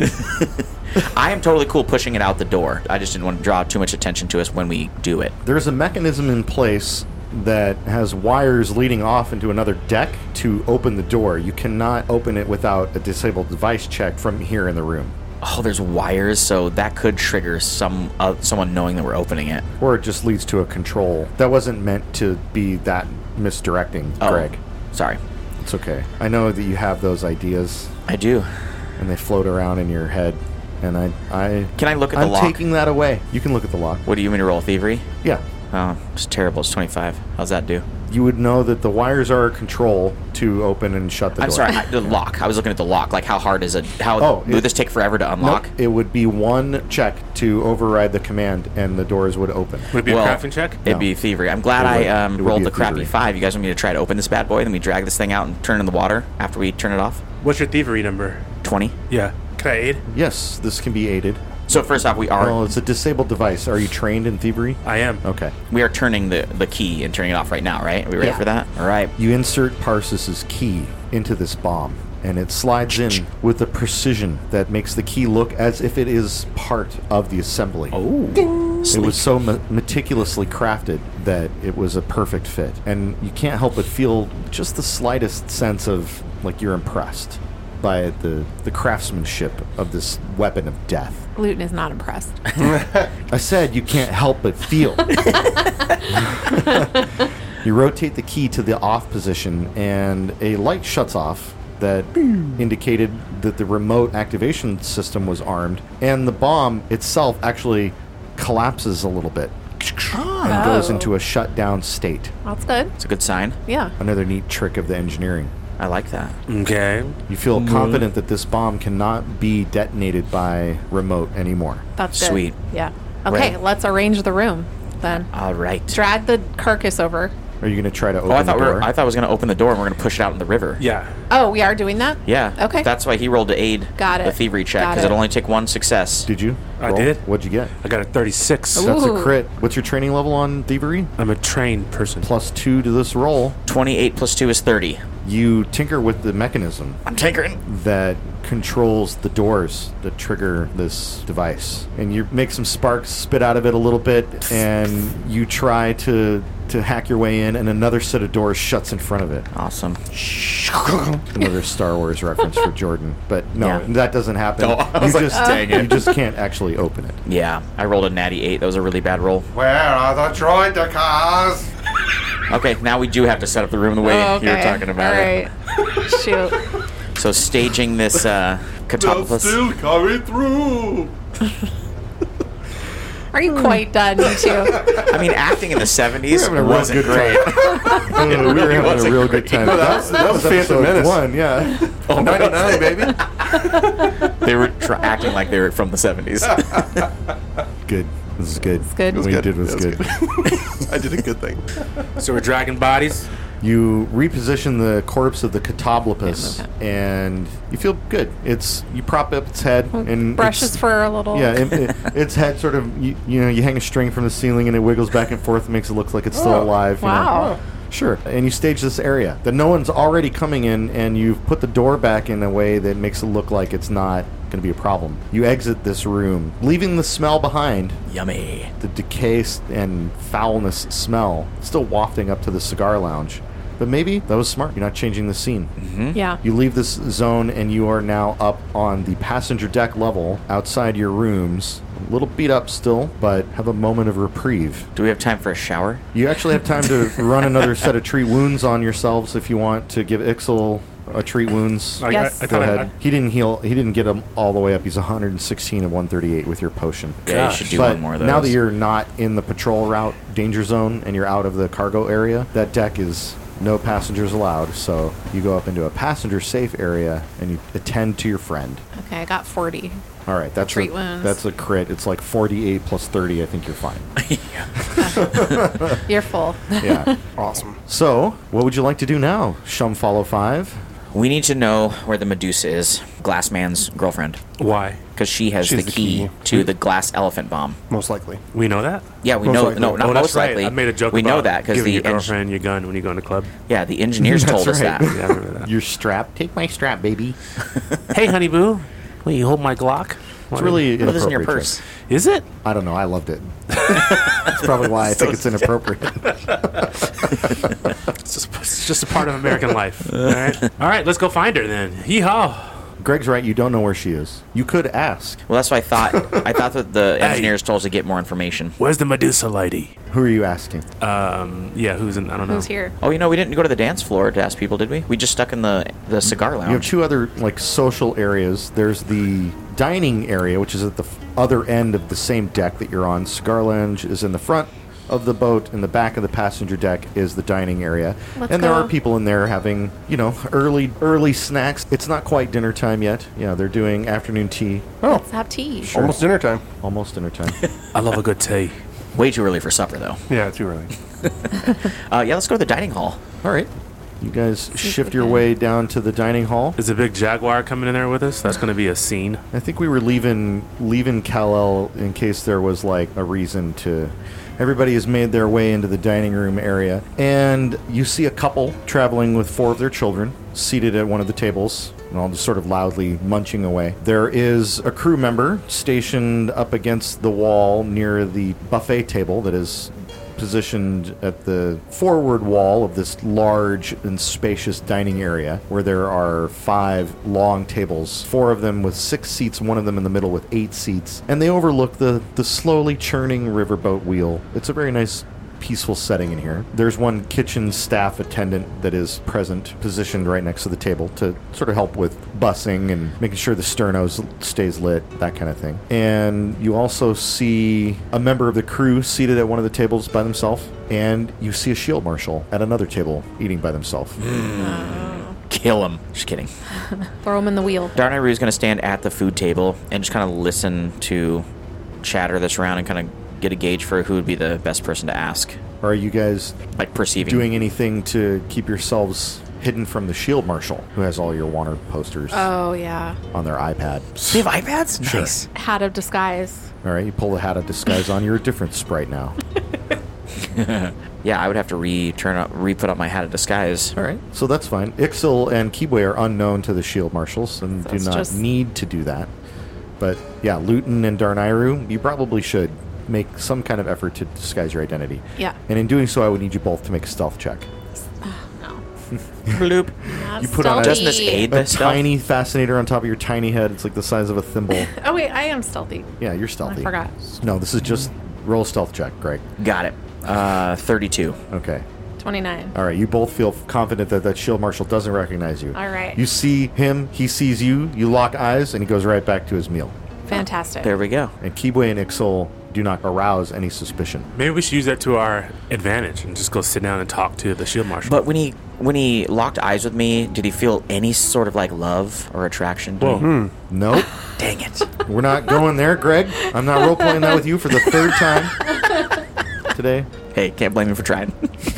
I am totally cool pushing it out the door. I just didn't want to draw too much attention to us when we do it. There's a mechanism in place that has wires leading off into another deck to open the door. You cannot open it without a disabled device check from here in the room. Oh, there's wires, so that could trigger someone knowing that we're opening it. Or it just leads to a control. That wasn't meant to be that misdirecting, Oh, Greg. sorry. It's okay. I know that you have those ideas, I do. and they float around in your head. And Can I look at the I'm lock? taking that away. You can look at the lock. What do you mean to roll thievery? Yeah. Oh, it's terrible. It's 25. How's that do? You would know that the wires are a control to open and shut the door. I'm sorry, the lock. I was looking at the lock. Like, how hard is it? Would it- this take forever to unlock? Nope. It would be one check to override the command, and the doors would open. Would it be a crafting check? It'd be thievery. I'm glad It would. I It would rolled be the a crappy thievery. 5. You guys want me to try to open this bad boy? Then we drag this thing out and turn it in the water after we turn it off? What's your thievery number? 20. Yeah. Can I aid? Yes, this can be aided. So first off, we are Well, it's a disabled device. Are you trained in thievery? I am. Okay. turning the key and turning it off right now, right? Are we ready Yeah. for that? All right. You insert Parsis's key into this bomb, and it slides in with a precision that makes the key look as if it is part of the assembly. Oh. It was so meticulously crafted that it was a perfect fit. And you can't help but feel just the slightest sense of, like, you're impressed by the craftsmanship of this weapon of death. Luton is not impressed. I said you can't help but feel. You rotate the key to the off position, and a light shuts off that indicated that the remote activation system was armed, and the bomb itself actually collapses a little bit and goes into a shutdown state. That's good. It's a good sign. Yeah. Another neat trick of the engineering. I like that. Okay. You feel confident that this bomb cannot be detonated by remote anymore. That's good. Sweet. Yeah. Okay, Right. let's arrange the room then. All right. Drag the carcass over. Are you going to try to open Oh, I thought the door? I thought I was going to open the door and we're going to push it out in the river. Yeah. Oh, we are doing that? Yeah. Okay. That's why he rolled to aid Got the it. thievery check Got because it. it'll only take one success. Did you? I Roll? did. What'd you get? I got a 36. Ooh. That's a crit. What's your training level on thievery? I'm a trained person. +2 to this roll. 28 plus 2 is 30. You tinker with the mechanism I'm tinkering. that controls the doors that trigger this device. And you make some sparks spit out of it a little bit, and you try to hack your way in, and another set of doors shuts in front of it. Awesome. Another Star Wars reference for Jordan. But no, Yeah. that doesn't happen. Oh, I was like, dang it. You just can't actually open it. Yeah. I rolled a natty 8. That was a really bad roll. Where are the droid cars? Okay, now we do have to set up the room the way Oh, you were talking about it. All right. Shoot. So staging this They're Catopolis. still coming through. All Are you quite done, you two? I mean, acting in the 70s having a real wasn't good great. We were having a real good time. That was Phantom episode Menace. 1, yeah. Oh, 99, baby. They were acting like they were from the 70s. Good. This is good. It's good. What you did was It was good. I did a good thing. So we're dragging bodies. You reposition the corpse of the Catoblopus, and you feel good. You prop up its head and Brush it's- his fur a little. Yeah, its head sort of you hang a string from the ceiling and it wiggles back and forth, and makes it look like it's still alive. you know. Wow. Sure. And you stage this area that no one's already coming in, and you've put the door back in a way that makes it look like it's not going to be a problem. You exit this room, leaving the smell behind. Yummy. The decay and foulness smell still wafting up to the cigar lounge. But maybe that was smart. You're not changing the scene. Yeah. You leave this zone and you are now up on the passenger deck level outside your rooms. A little beat up still, but have a moment of reprieve. Do we have time for a shower? You actually have time to run another set of treat wounds on yourselves if you want to give Ixel a treat wounds. Yes. I Go thought ahead. He didn't heal. He didn't get him all the way up. He's 116 and 138 with your potion. Yeah, you should do But one more of those. now that you're not in the patrol route danger zone and you're out of the cargo area, that deck is no passengers allowed. So you go up into a passenger safe area and you attend to your friend. Okay, I got 40. All right, that's Treat wounds. That's a crit. It's like 48 plus 30. I think you're fine. You're full. Yeah. Awesome. So, what would you like to do now, Shum Follow 5? We need to know where the Medusa is, Glassman's girlfriend. Why? Because she has She's the the key key. to the glass elephant bomb. Most likely. We know that? Yeah, we Most know. likely. No, not Oh, that's most right. likely. I made a joke We about know that because giving the your girlfriend your gun when you go in the club. yeah, the engineers That's told us right. that. Yeah, I remember that. Your strap. Take my strap, baby. Hey, honey boo, will you hold my Glock? It's really Put this in your inappropriate. purse. Is it? I don't know. I loved it. That's probably why I think it's inappropriate. It's just a part of American life. All right. All right, let's go find her then. Yeehaw. Greg's right. You don't know where she is. You could ask. Well, that's what I thought. I thought that the engineers told us to get more information. Where's the Medusa lady? Who are you asking? Yeah, who's in? I don't know. Who's here? Oh, we didn't go to the dance floor to ask people, did we? We just stuck in the cigar You have lounge. two other like social areas. There's the dining area, which is at the other end of the same deck that you're on. Cigar lounge is in the front of the boat. In the back of the passenger deck is the dining area. Let's and there go. are people in there having, early snacks. It's not quite dinner time yet. Yeah, they're doing afternoon tea. Let's have tea. Almost dinner time. Almost dinner time. I love a good tea. Way too early for supper, though. Yeah, too early. Yeah, let's go to the dining hall. All right. You guys if shift we your can. way down to the dining hall. Is a big jaguar coming in there with us? That's going to be a scene. I think we were leaving Kal-El in case there was like a reason to. Everybody has made their way into the dining room area, and you see a couple traveling with 4 of their children seated at one of the tables, and all just sort of loudly munching away. There is a crew member stationed up against the wall near the buffet table that is positioned at the forward wall of this large and spacious dining area where there are 5 long tables, 4 of them with 6 seats, one of them in the middle with 8 seats, and they overlook the slowly churning riverboat wheel. It's a very nice peaceful setting in here. There's one kitchen staff attendant that is present, positioned right next to the table to sort of help with bussing and making sure the sterno stays lit, that kind of thing. And you also see a member of the crew seated at one of the tables by themselves, and you see a shield marshal at another table eating by themselves. Kill him. Just kidding. Throw him in the wheel. Darnayru is going to stand at the food table and just kind of listen to chatter that's around and kind of get a gauge for who would be the best person to ask. Are you guys Like perceiving. doing anything to keep yourselves hidden from the shield marshal, who has all your wanted posters Oh, yeah. on their iPad? They have iPads? Nice. Hat of disguise. All right, you pull the hat of disguise on. You're a different sprite now. Yeah, I would have to re-put on my hat of disguise. All right, so that's fine. Ixil and Kibwe are unknown to the shield marshals and So do it's not just- need to do that. But yeah, Luton and Darnayru, you probably should make some kind of effort to disguise your identity. Yeah. And in doing so, I would need you both to make a stealth check. No. Bloop. Not You put on a- Doesn't this stealthy. aid A the stuff? tiny fascinator on top of your tiny head. It's like the size of a thimble. Oh, wait, I am stealthy. Yeah, you're stealthy. I forgot. No, this is just roll a stealth check, Greg. Got it. 32. Okay. 29. All right, you both feel confident that that shield marshal doesn't recognize you. All right. You see him, he sees you, you lock eyes, and he goes right back to his meal. Fantastic. There we go. And Kibwe and Ixil do not arouse any suspicion. Maybe we should use that to our advantage and just go sit down and talk to the shield marshal. But when he locked eyes with me, did he feel any sort of like love or attraction to me? Nope. Dang it. We're not going there, Greg. I'm not role-playing that with you for the third time today. Hey, can't blame me for trying.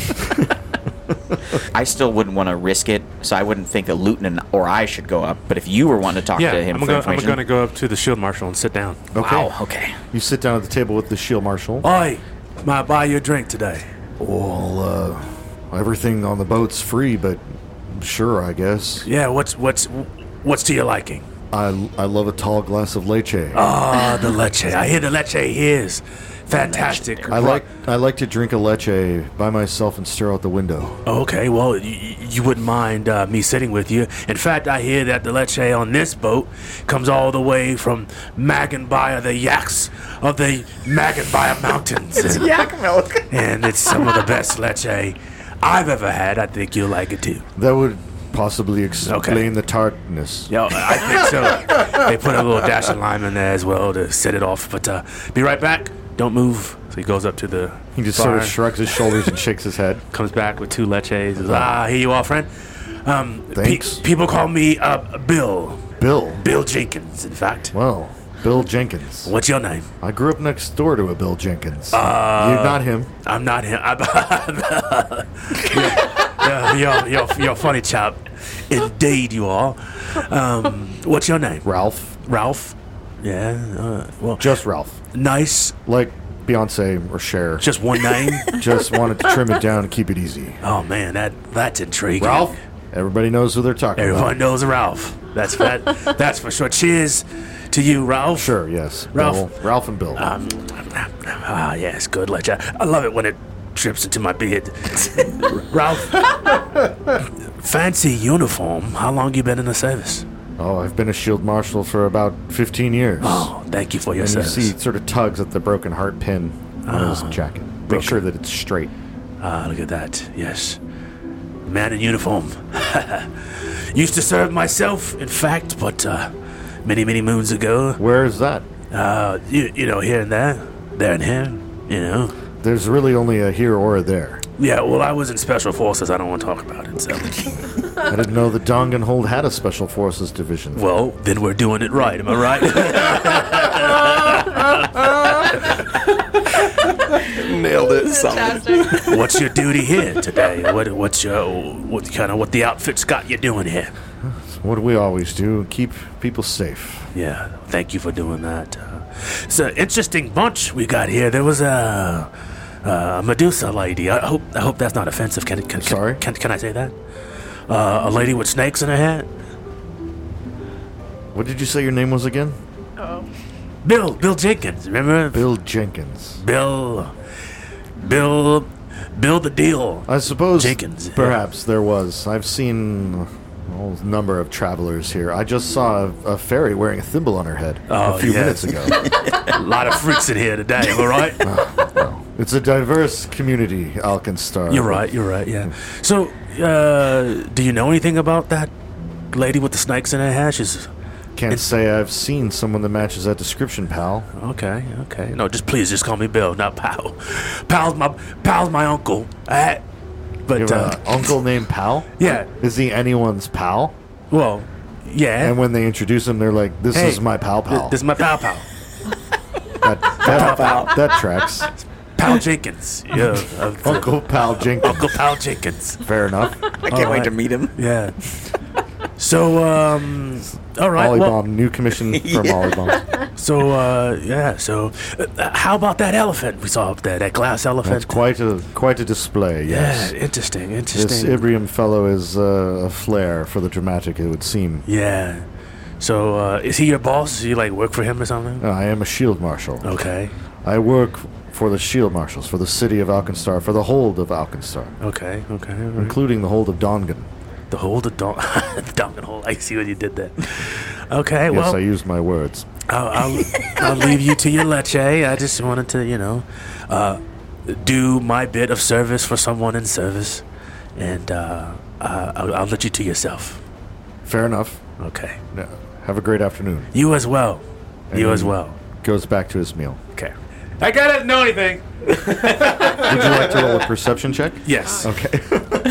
I still wouldn't want to risk it, so I wouldn't think that Luton or I should go up. But if you were wanting to talk to him for information... I'm going to go up to the shield marshal and sit down. Okay. Wow, okay. You sit down at the table with the shield marshal. Oi, might I buy you a drink today? Well, everything on the boat's free, but sure, I guess. Yeah, what's to your liking? I love a tall glass of leche. Ah, the leche. I hear the leche here is fantastic. I like to drink a leche by myself and stare out the window. Okay, well, you wouldn't mind me sitting with you. In fact, I hear that the leche on this boat comes all the way from Maganbaya, the yaks of the Maganbaya Mountains. It's yak milk. And it's some of the best leche I've ever had. I think you'll like it too. That would possibly explain the tartness. Yo, I think so. They put a little dash of lime in there as well to set it off. But be right back. Don't move. So he goes up to the He just bar, sort of shrugs his shoulders and shakes his head. comes back with 2 leches. Says, here you are, friend. Thanks. People call me Bill. Bill. Bill Jenkins, in fact. Well, Bill Jenkins. What's your name? I grew up next door to a Bill Jenkins. You're not him. I'm not him. You're a funny chap. Indeed you are. What's your name? Ralph. Ralph? Yeah. Well, Just Ralph. nice. Like Beyonce or Cher. Just one name? Just wanted to trim it down and keep it easy. Oh, man, that's intriguing. Ralph? Everybody knows who they're talking Everyone about. knows Ralph. That's for sure. Cheers to you, Ralph. Sure, yes. Ralph. Bill, Ralph and Bill. Yes, good leche. I love it when it drips into my beard. Ralph, fancy uniform. How long you been in the service? Oh, I've been a shield marshal for about 15 years. Oh, thank you for your And you service. see it sort of tugs at the broken heart pin on his jacket. Make sure that it's straight. Look at that. Yes. Man in uniform. Used to serve myself, in fact, but many, many moons ago. Where is that? You know, here and there. There and here. You know. There's really only a here or a there. Yeah, well, I was in Special Forces. I don't want to talk about it, so. I didn't know the Donganhold had a special forces division. Well, then we're doing it right. Am I right? Nailed it. Solid. What's your duty here today? What the outfit's got you doing here? What do we always do? Keep people safe. Yeah, thank you for doing that. It's an interesting bunch we got here. There was a Medusa lady. I hope that's not offensive. Sorry? Can I say that? A lady with snakes in her hat. What did you say your name was again? Bill Jenkins. Remember? Bill Jenkins. Bill the Deal. I suppose Jenkins, yeah. perhaps there was. I've seen a number of travelers here. I just saw a fairy wearing a thimble on her head a few minutes ago. A lot of freaks in here today. All right. It's a diverse community, Alkenstar. You're right, yeah. So, do you know anything about that lady with the snakes in her hair? Can't say I've seen someone that matches that description, pal. Okay. No, just call me Bill, not Pal. Pal's my uncle. But You have an uncle named Pal? yeah. Is he anyone's pal? Well, yeah. And when they introduce him, they're like, this Hey, is my pal. This is my Pal. That tracks. Pal Jenkins. Yeah. Uncle Pal Jenkins. Uncle Pal Jenkins. Fair enough. I can't wait to meet him. Yeah. So, all right. Ollie new commission from Ollie Bomb. So, how about that elephant we saw up there? That glass elephant. That's quite a display. Yes. Yeah, interesting. This Ibrium fellow is a flair for the dramatic, it would seem. Yeah. So, is he your boss? Do you work for him or something? I am a shield marshal. Okay. I work for the shield marshals, for the city of Alkenstar, for the hold of Alkenstar, Okay. including the hold of Dongan. The hold of Dongan Hole. I see what you did there. Okay, Yes, well, I used my words. I'll leave you to your leche. I just wanted to, do my bit of service for someone in service, and I'll let you to yourself. Fair enough. Okay. Have a great afternoon. You as well. And You he as well. Goes back to his meal. Okay. That guy doesn't know anything. Would you like to roll a perception check? Yes. Okay.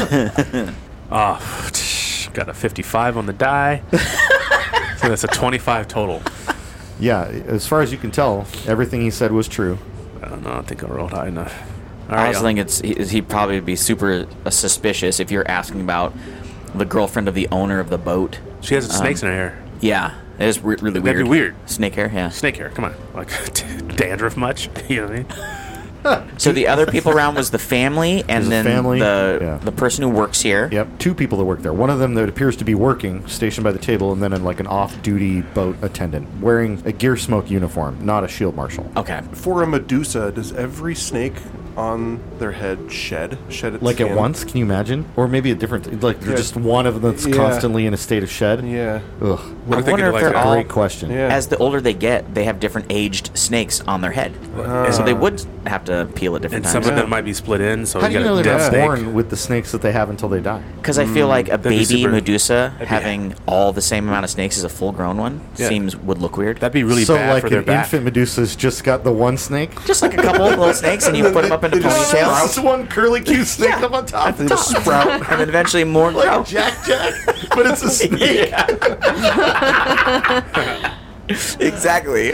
Oh, got a 55 on the die. So that's a 25 total. Yeah, as far as you can tell, everything he said was true. I don't know. I think I rolled high enough. All I right, was thinking he'd probably be super suspicious if you're asking about the girlfriend of the owner of the boat. she has snakes in her hair. Yeah, it is really weird. That'd be weird. Snake hair, yeah. Snake hair. Come on. Like dandruff much? You know what I mean? So the other people around was the family, and There's a then family, the person who works here. Yep, 2 people that work there. One of them that appears to be working, stationed by the table, and then like an off-duty boat attendant, wearing a gear smoke uniform, not a shield marshal. Okay. For a Medusa, does every snake on their head shed its Like skin? at once, can you imagine? Or maybe a different, like Yeah. just one of them that's Yeah. constantly in a state of shed? Yeah. Ugh. What if they wonder get if like they're a all- Great question. Yeah. As the older they get, they have different aged snakes on their head, so they would have to peel at different And some times. of them might be split in, so How you do you got know a they're dead not snake. born with the snakes that they have until they die? Because I feel like a That'd be baby super- Medusa that'd be- having all the same amount of snakes as a full-grown one Yeah. would look weird. That'd be really so bad like for their an back. infant Medusa's just got the one snake? Just like a couple of little snakes, and you put them up into Just ponytails, one curly cute snake up on top. They just sprout. and then eventually more Like grow. Jack, but it's a snake. Exactly.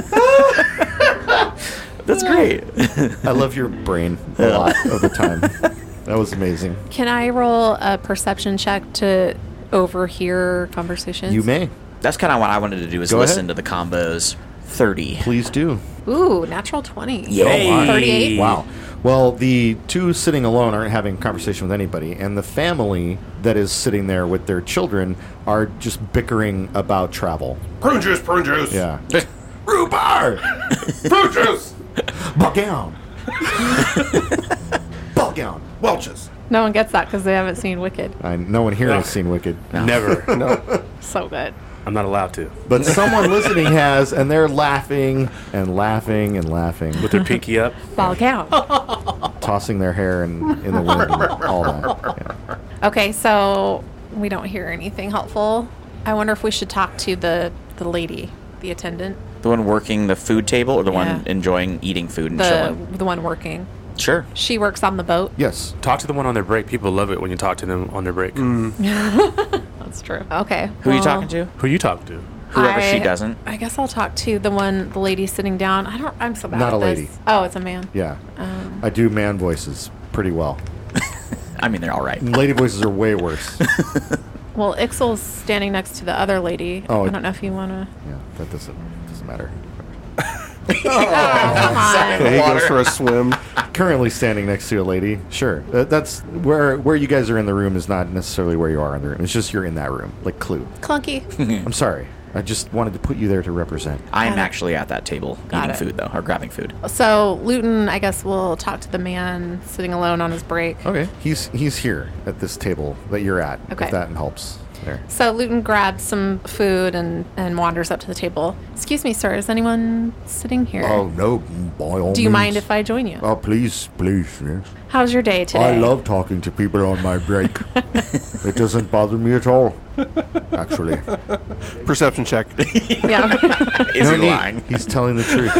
That's great. I love your brain a lot of the time. That was amazing. Can I roll a perception check to overhear conversations? You may. That's kind of what I wanted to do is Go listen ahead. to the combos. 30. Please do. Ooh, natural 20. Yay. 38. Wow. Well, the 2 sitting alone aren't having a conversation with anybody, and the family that is sitting there with their children are just bickering about travel. Prune juice, prune juice. Yeah. Rhubarb. Prune juice. Ball gown. Welch's. No one gets that because they haven't seen Wicked. No one here has seen Wicked. Never. No. So good. I'm not allowed to. But someone listening has, and they're laughing and laughing and laughing, With their pinky up. Ball gown. tossing their hair in the wind and all that. Yeah. Okay, so we don't hear anything helpful. I wonder if we should talk to the lady, the attendant, The one working the food table or the Yeah. one enjoying eating food and the chilling? one working. Sure. She works on the boat. Yes. Talk to the one on their break. People love it when you talk to them on their break. That's true. Okay. Who are you talking to? Who you talking to? Whoever she doesn't. I guess I'll talk to the lady sitting down. I'm so bad Not at a this. lady. Oh, it's a man. Yeah. I do man voices pretty well. I mean, they're all right. Lady voices are way worse. Well, Ixel's standing next to the other lady. Oh, I don't know if you want to. Yeah, that doesn't matter. Come on. Okay, he goes for a swim. Currently standing next to a lady. Sure. That's where you guys are in the room is not necessarily where you are in the room. It's just you're in that room, like Clue. Clunky. I'm sorry. I just wanted to put you there to represent. I am Got it. actually at that table Got eating it. food, though, or grabbing food. So Luton, I guess, will talk to the man sitting alone on his break. Okay. He's here at this table that you're at. Okay. If that helps. There. So Luton grabs some food and wanders up to the table. Excuse me, sir. Is anyone sitting here? Oh no, by all Do you mind means. if I join you? Oh please, yes. How's your day today? I love talking to people on my break. It doesn't bother me at all. Actually. Perception check. Yeah. Is he No need. lying? He's telling the truth.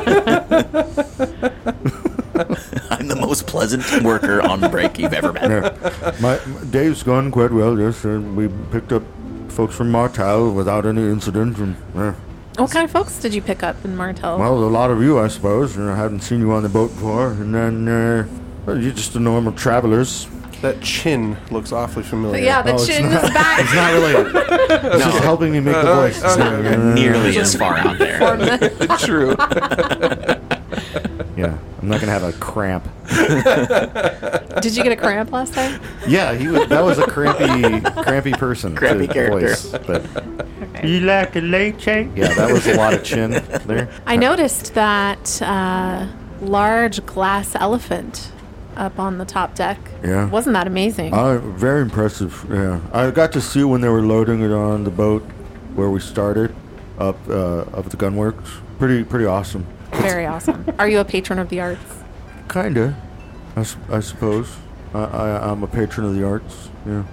I'm the most pleasant worker on break you've ever met. Yeah. My day's gone quite well. Yes, we picked up folks from Martel without any incident, and What kind of folks did you pick up in Martel? well, a lot of you, I suppose. I hadn't seen you on the boat before, and then well, you're just the normal travelers. That chin looks awfully familiar. yeah, the Oh, it's chin not- is back. It's not related. It's just helping me make the voice. It's not nearly as far out there. True. Yeah, I'm not gonna have a cramp. Did you get a cramp last time? Yeah, that was a crampy person. Crampy character. Voice, but Okay. you like a leche? Yeah, that was a lot of chin there. I noticed that large glass elephant up on the top deck. Yeah. Wasn't that amazing? Very impressive. Yeah, I got to see when they were loading it on the boat where we started up at the gunworks. Pretty awesome. Very awesome. Are you a patron of the arts? Kinda, I suppose. I'm a patron of the arts. Yeah.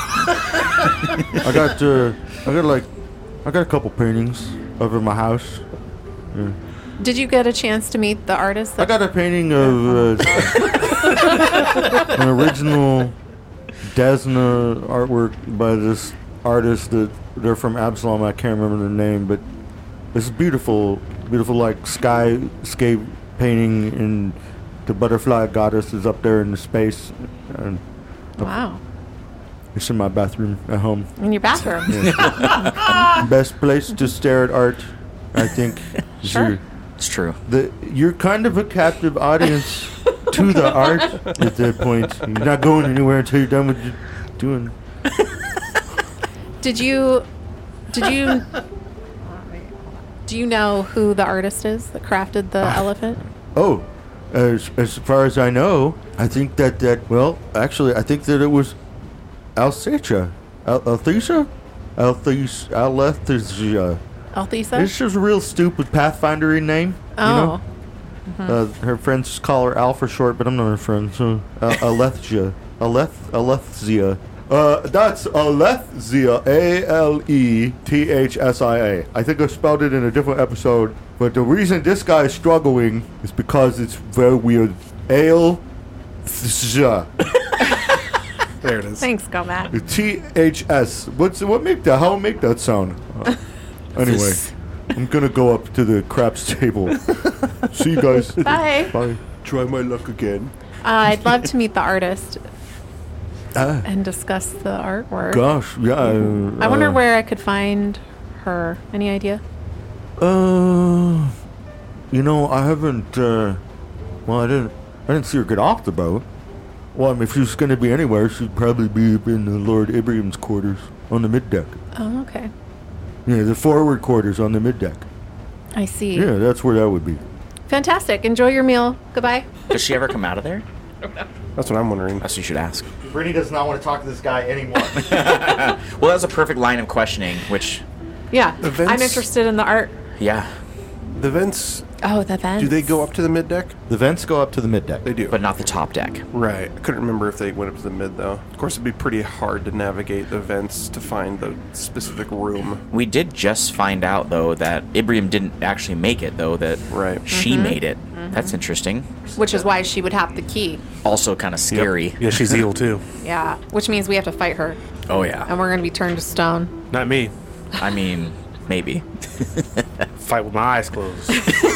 I got a couple paintings up in my house. Yeah. Did you get a chance to meet the artist? I got a painting of an original Desna artwork by this artist that they're from Absalom. I can't remember their name, but it's beautiful, like skyscape painting, and the butterfly goddess is up there in the space. And Wow. it's in my bathroom at home. In your bathroom. Best place to stare at art, I think. is Sure. your- It's true. You're kind of a captive audience to the art at that point. You're not going anywhere until you're done with your doing. Did you do you know who the artist is that crafted the elephant? Oh, as far as I know, I think that I think that it was Althesia. Althesia? Althesia. Althesa? It's just a real stupid Pathfindery name. Oh. You know? Her friends call her Al for short, but I'm not her friend. So Alethsia. Alethsia. That's Alethsia. Alethsia. I think I spelled it in a different episode. But the reason this guy is struggling is because it's very weird. Alethsia. There it is. Thanks, go Matt. THS. What make that sound? Anyway, I'm gonna go up to the craps table. See you guys. Bye. Bye. Try my luck again. I'd love to meet the artist and discuss the artwork. Gosh, yeah. I wonder where I could find her. Any idea? I haven't. I didn't see her get off the boat. Well, I mean, if she was gonna be anywhere, she'd probably be up in the Lord Ibrahim's quarters on the mid deck. Oh, okay. Yeah, the forward quarters on the mid deck. I see. Yeah, that's where that would be. Fantastic. Enjoy your meal. Goodbye. Does she ever come out of there? That's what I'm wondering. That's what you should ask. Brittany does not want to talk to this guy anymore. Well, that was a perfect line of questioning, which, Yeah. Events- I'm interested in the art. yeah, The vents, Oh, the vents. do they go up to the mid deck? The vents go up to the mid deck. They do. but not the top deck. Right. I couldn't remember if they went up to the mid, though. Of course, it'd be pretty hard to navigate the vents to find the specific room. We did just find out, though, that Ibrahim didn't actually make it, though, that Right. she made it. That's interesting. Which is why she would have the key. Also kind of scary. Yeah, she's evil too. Yeah. Which means we have to fight her. Oh, yeah. And we're going to be turned to stone. Not me. I mean, maybe. Fight with my eyes closed.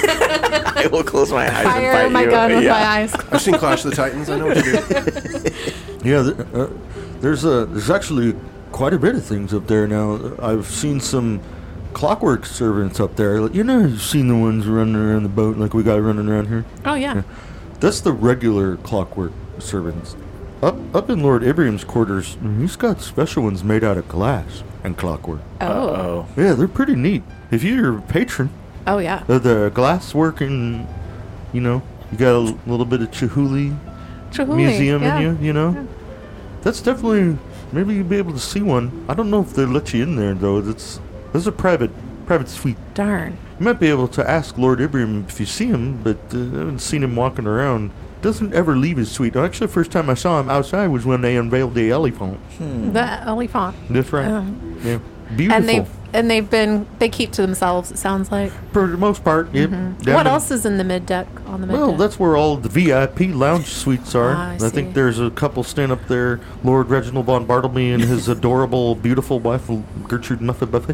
I will close my eyes Fire and fight my you. gun with Yeah. my eyes. I've seen Clash of the Titans. I know what to do. Yeah, there's actually quite a bit of things up there now. I've seen some clockwork servants up there. You've seen the ones running around the boat like we got running around here. Oh, yeah. That's the regular clockwork servants. Up in Lord Ibrahim's quarters, he's got special ones made out of glass and clockwork. Oh. Oh. Yeah, they're pretty neat. If you're a patron Oh, yeah. of the glass work and, you got a little bit of Chihuly Chihuly, museum yeah. in you, That's definitely, maybe you'd be able to see one. I don't know if they let you in there, though. This is a private suite. Darn. You might be able to ask Lord Ibrahim if you see him, but I haven't seen him walking around. Doesn't ever leave his suite. Actually, the first time I saw him outside was when they unveiled the elephant. The elephant. That's right. Oh. Yeah. Beautiful. And they keep to themselves, it sounds like. For the most part, yep. Down What in- else is in the mid deck on the mid Well, deck? that's where all the VIP lounge suites are. Ah, I I see. think there's a couple stand up there. Lord Reginald von Bartleby and his adorable, beautiful wife, Gertrude Muffet Buffet.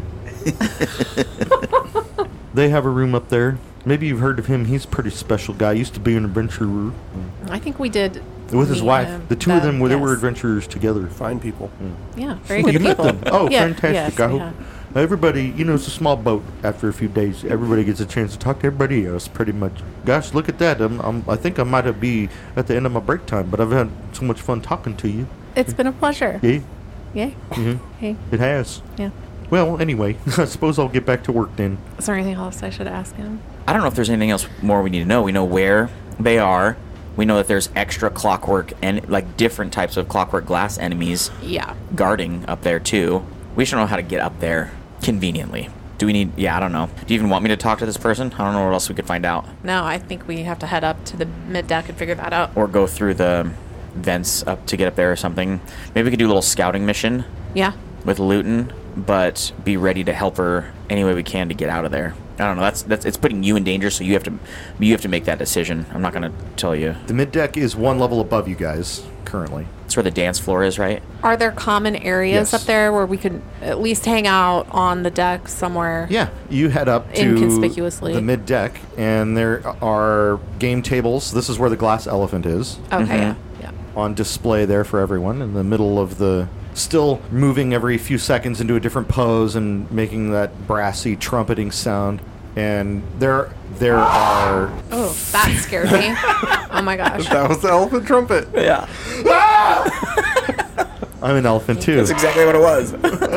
They have a room up there. Maybe you've heard of him. He's a pretty special guy. Used to be an adventurer I think we did. with his meet wife. him. The two of them, they were yes. adventurers together. Fine people. Yeah, very Oh, good you met people. them. Oh, Yeah, fantastic. yes, I we hope have. everybody, it's a small boat. After a few days, everybody gets a chance to talk to everybody else, pretty much. Gosh, look at that. I think I might be at the end of my break time, but I've had so much fun talking to you. It's been a pleasure. Yeah, Yay. Hey, it has. yeah. Well, anyway, I suppose I'll get back to work then. Is there anything else I should ask him? I don't know if there's anything else more we need to know. We know where they are. We know that there's extra clockwork and like different types of clockwork glass enemies Yeah. guarding up there too. We should know how to get up there conveniently. Do we need? Yeah, I don't know. Do you even want me to talk to this person? I don't know what else we could find out. No, I think we have to head up to the mid deck and figure that out. Or go through the vents up to get up there or something. Maybe we could do a little scouting mission Yeah. with Luton, but be ready to help her any way we can to get out of there. I don't know. That's it's putting you in danger, so you have to make that decision. I'm not going to tell you. The mid deck is one level above you guys currently. That's where the dance floor is, right? Are there common areas Yes. up there where we could at least hang out on the deck somewhere? Yeah, you head up to Inconspicuously. the mid deck, and there are game tables. This is where the glass elephant is, Okay, yeah. on display there for everyone in the middle of the. Still moving every few seconds into a different pose and making that brassy trumpeting sound. And there are. Oh, that scared me. Oh my gosh. That was the elephant trumpet. Yeah. I'm an elephant too. That's exactly what it was.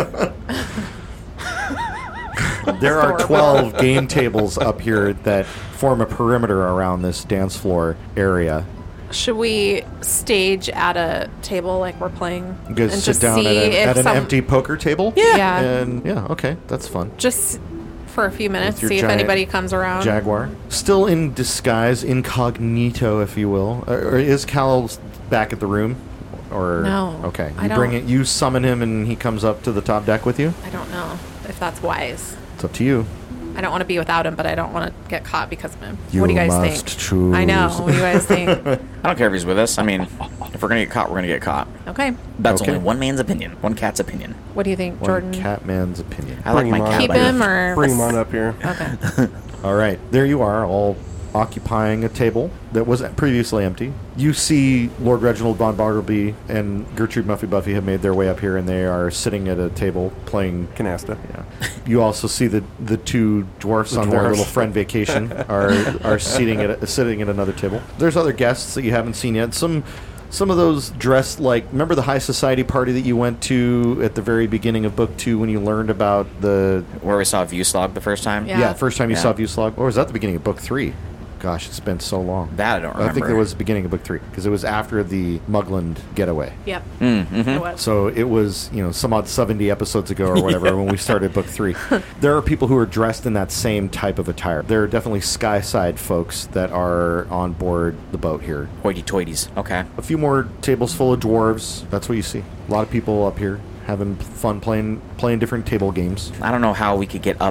There are adorable. 12 game tables up here that form a perimeter around this dance floor area. Should we stage at a table like we're playing? You guys and sit just down see if at an some- empty poker table? Yeah. And yeah, okay, that's fun. Just for a few minutes, With your see if giant anybody comes around. Jaguar. Still in disguise, incognito, if you will. Or is Cal back at the room? Or No, Okay. I You bring don't- it. You summon him, and he comes up to the top deck with you. I don't know if that's wise. It's up to you. I don't want to be without him, but I don't want to get caught because of him. You What do you guys must think? choose. I know. What do you guys think? I don't care if he's with us. I mean, if we're gonna get caught, we're gonna get caught. Okay. That's Okay. only one man's opinion, one cat's opinion. What do you think, One Jordan? Catman's opinion. I like Bring my him on. cat. Keep better. him or Bring him on up here. Okay. All right, there you are, all occupying a table that was previously empty. You see Lord Reginald Von Bartleby and Gertrude Muffy Buffy have made their way up here, and they are sitting at a table playing. Canasta. Yeah. You also see the two dwarfs on their dwarfs. little friend vacation are sitting at another table. There's other guests that you haven't seen yet. Some of those dressed like, remember the high society party that you went to at the very beginning of book 2 when you learned about the Where we saw Vuslog the first time. Yeah. first time you Yeah. saw Vuslog, or was that the beginning of book 3? Gosh, it's been so long. That I don't I think remember. it was the beginning of book 3 because it was after the Mugland getaway. Yep. Mm-hmm. It was. So it was, some odd 70 episodes ago or whatever when we started book 3. There are people who are dressed in that same type of attire. There are definitely Skyside folks that are on board the boat here. Hoity-toities. Okay. A few more tables full of dwarves. That's what you see. A lot of people up here having fun playing different table games. I don't know how we could get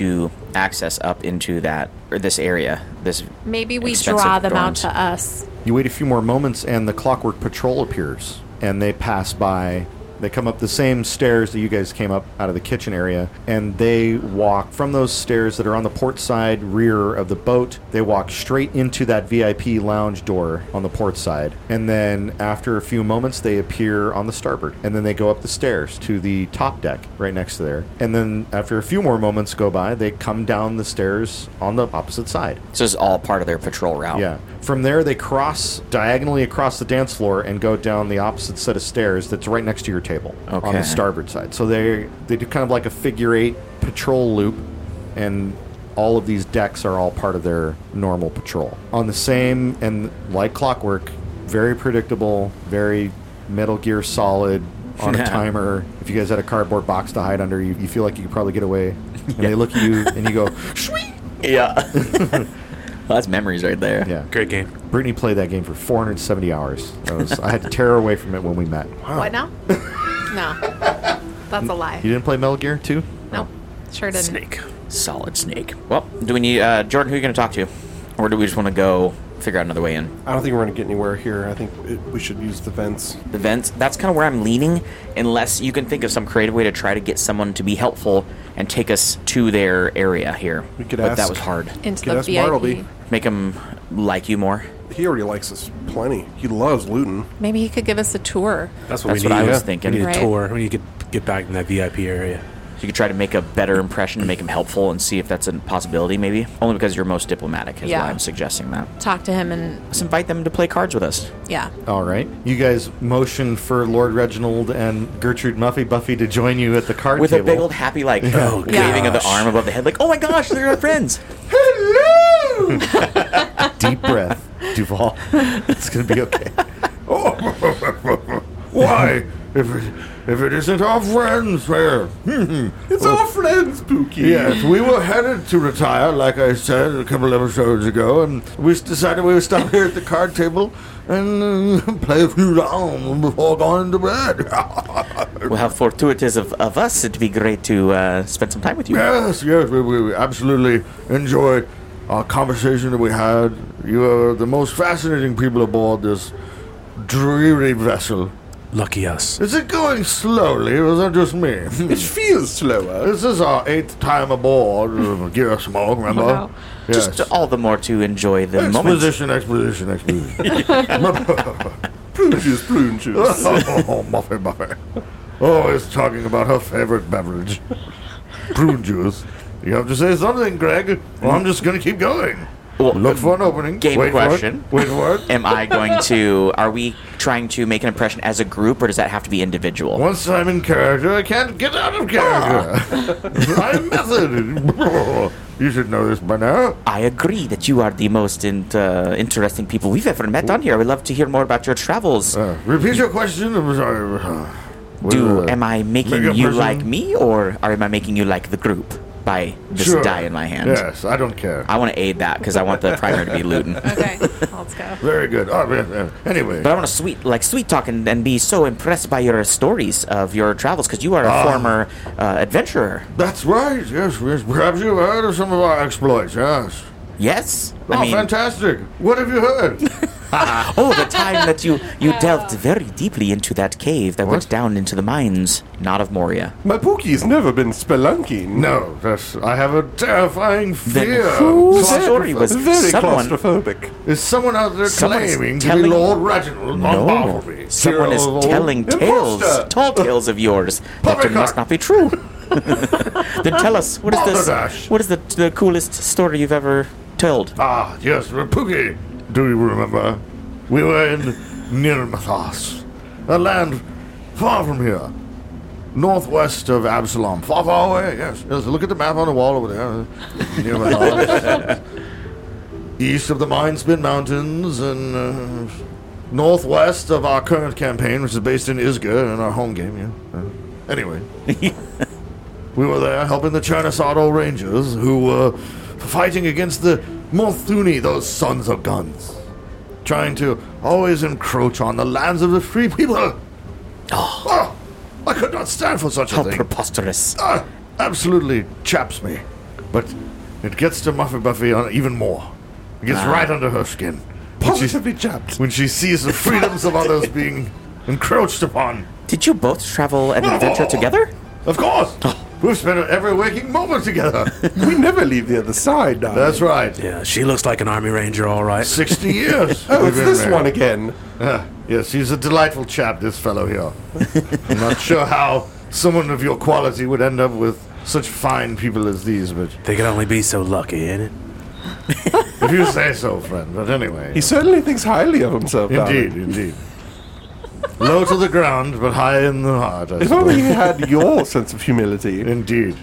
access up into that, or this area. This Maybe we expensive draw them out dorms. to us. You wait a few more moments, and the Clockwork Patrol appears, and they pass by. They come up the same stairs that you guys came up out of the kitchen area, and they walk from those stairs that are on the port side rear of the boat. They walk straight into that VIP lounge door on the port side, and then after a few moments, they appear on the starboard, and then they go up the stairs to the top deck right next to there, and then after a few more moments go by, they come down the stairs on the opposite side. So this is all part of their patrol route. Yeah. From there, they cross diagonally across the dance floor and go down the opposite set of stairs that's right next to your table on Okay. the starboard side. So they do kind of like a figure 8 patrol loop, and all of these decks are all part of their normal patrol. On the same, and like clockwork, very predictable, very Metal Gear Solid on a timer. If you guys had a cardboard box to hide under, you feel like you could probably get away. And they look at you and you go, "Sweet!" Yeah. Well, that's memories right there. Yeah. Great game. Brittany played that game for 470 hours. I had to tear her away from it when we met. What now? No. That's a lie. You didn't play Metal Gear 2? Nope. Sure didn't. Snake. Solid Snake. Well, do we need Jordan? Who are you going to talk to, or do we just want to go figure out another way in? I don't think we're going to get anywhere here. I think we should use the vents. The vents. That's kind of where I'm leaning, unless you can think of some creative way to try to get someone to be helpful and take us to their area here. We could but that ask- was hard. Into Get the us VIP. Bartleby. Make them like you more. He already likes us plenty. He loves looting. Maybe he could give us a tour. That's what That's we what need. I was yeah. thinking. We need Right. a tour. We need to get back in that VIP area. You could try to make a better impression, to make him helpful, and see if that's a possibility. Maybe only because you're most diplomatic is Yeah. why I'm suggesting that. Talk to him and Let's invite them to play cards with us. yeah. All right. You guys motion for Lord Reginald and Gertrude Muffy Buffy to join you at the card With table. a big old happy, like, Oh, waving of the gosh. arm above the head, like, oh my gosh, they're our friends. Hello! Deep breath, Duval. It's going to be okay. Why? If it isn't our friends there. It's our friend, Spooky. Yes, we were headed to retire, like I said a couple episodes ago, and we decided we would stop here at the card table and play a few rounds before going to bed. Well, how fortuitous of us. It'd be great to spend some time with you. Yes, we absolutely enjoyed our conversation that we had. You are the most fascinating people aboard this dreary vessel. Lucky us. Is it going slowly, or is that just me? It feels slower. This is our 8th time aboard. Gear Smoke, remember? Wow. Yes. Just all the more to enjoy the moment. Exposition. Prune juice. Oh, Muffy. Always talking about her favorite beverage. Prune juice. You have to say something, Greg, or I'm just going to keep going. Well, Look for an opening. Game Wait question. For it. Wait for it. Am I going to... Are we trying to make an impression as a group, or does that have to be individual? Once I'm in character, I can't get out of character. I'm method. You should know this by now. I agree that you are the most interesting people we've ever met on here. I would love to hear more about your travels. Repeat your question. I'm sorry. Am I making make a you person- like me, or am I making you like the group by this Sure. die in my hand? Yes, I don't care. I want to aid that because I want the primary to be Luton. Okay, let's go. Very good. Anyway. But I want to sweet talk and be so impressed by your stories of your travels because you are a former adventurer. That's right. Yes. Perhaps you've heard of some of our exploits. Yes. Yes? Oh, fantastic. What have you heard? The time that you delved very deeply into that cave that went down into the mines, not of Moria. My Pookie's never been spelunking. No, I have a terrifying fear. Whose story was Very someone... claustrophobic. Is someone out there Someone is claiming to be telling- Lord Reginald No, Bartleby? someone is Hero of telling Imposter. tall tales of yours that Poppycock. must not be true. Then tell us, what is this? Balderdash. What is the coolest story you've ever told? Ah, yes, Pookie. Do you remember? We were in Nirmathos, a land far from here, northwest of Absalom. Far away, yes. Look at the map on the wall over there. Nirmathos. East of the Mindspin Mountains and northwest of our current campaign, which is based in Isga, in our home game, yeah. Anyway. We were there helping the Chernasado Rangers, who were fighting against the Morthuni, those sons of guns. Trying to always encroach on the lands of the free people. Oh, I could not stand for such a How thing. preposterous. Absolutely chaps me. But it gets to Muffy Buffy on even more. It gets right under her skin. Positively jabbed. When she sees the freedoms of others being encroached upon. Did you both travel and adventure together? Of course! We've spent every waking moment together. We never leave the other side, darling. That's right. Yeah, she looks like an army ranger, all right. 60 years. Oh, we've it's been this there. one again. Yes, he's a delightful chap, this fellow here. I'm not sure how someone of your quality would end up with such fine people as these, but They could only be so lucky, ain't it? if you say so, friend. But anyway. He certainly thinks highly of himself, darling. Indeed. Low to the ground, but high in the heart, I If only he suppose. had your sense of humility. Indeed.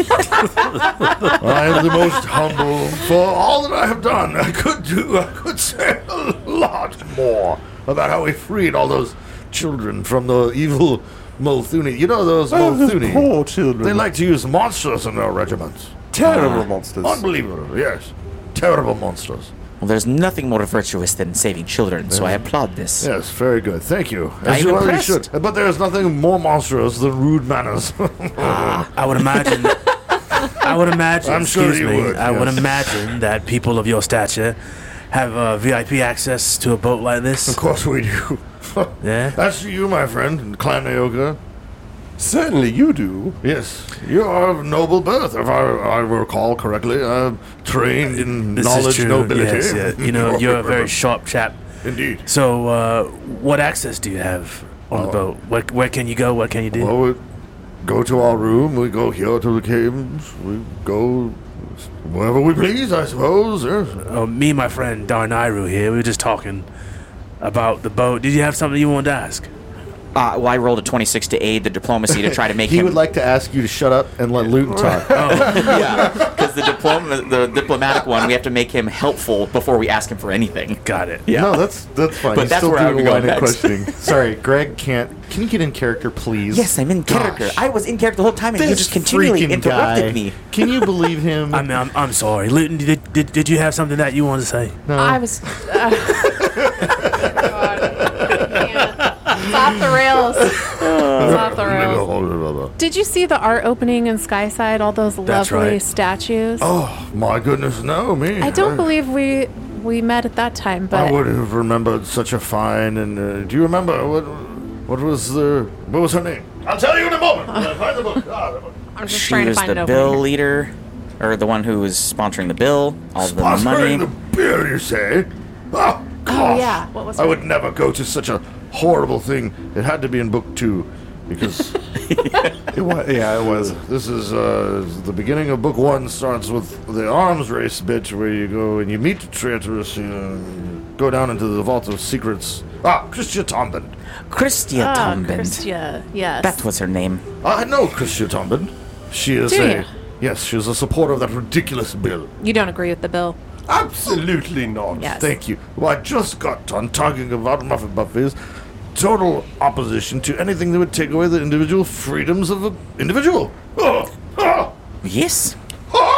I am the most humble for all that I have done. I could say a lot more about how we freed all those children from the evil Molthuni. You know those Oh, those Molthuni? poor children. They like to use monsters in their regiments. Terrible monsters. Unbelievable, yes. Terrible monsters. Well, there's nothing more virtuous than saving children, so I applaud this. Yes, very good. Thank you. I am you really impressed. should. But there's nothing more monstrous than rude manners. I would imagine. I'm sure excuse you me. would, I would yes. imagine that people of your stature have VIP access to a boat like Of this. course we do. Yeah. That's you, my friend, Clan Naoka. Certainly you do. Yes, you are of noble birth, if I recall correctly. Trained in This knowledge, is true. nobility. Yes, yeah. You know, you're a very sharp chap. Indeed. So, what access do you have on the boat? Where can you go? What can you do? Well, we go to our room, we go here to the caves, we go wherever we please, I suppose. Yes. Me and my friend Darnayru here, we were just talking about the boat. Did you have something you wanted to ask? Well, I rolled a 26 to aid the diplomacy to try to make He him... would like to ask you to shut up and let Luton talk. Yeah, because the diplomatic one, we have to make him helpful before we ask him for anything. Got it. Yeah. No, that's fine. But He's that's still where I doing would a go line of next. questioning. Sorry, Greg can't. Can you get in character, please? Yes, I'm in character. Gosh. I was in character the whole time, and you This just continually freaking interrupted guy. me. Can you believe him? I'm sorry. Luton, did you have something that you wanted to say? No. I was. God. It's off the rails. It's off the rails. Did you see the art opening in Skyside? All those That's lovely right. statues. Oh, my goodness, no, me. I don't believe we met at that time, I but would have remembered such a fine. And do you remember what was her name? I'll tell you in a moment. Find the book. I'm just She trying to was find it the over bill here. leader, or the one who was sponsoring the bill, all the money. Sponsoring the bill, you say? Oh, Oh gosh. yeah, what was I her would name? never go to such a horrible thing. It had to be in book 2 because It was. this is the beginning of book 1 starts with the arms race bit where you go and you meet the traitorous, go down into the vault of secrets. Christia Tombin. Christia Oh, Tombin. Christia, yes. That was her name. I know Christia Tombin. She is Do a you? yes, she's a supporter of that ridiculous bill. You don't agree with the bill? Absolutely not. Yes. Thank you. Well, I just got done talking about Muffin Buffy's total opposition to anything that would take away the individual freedoms of an individual. Yes.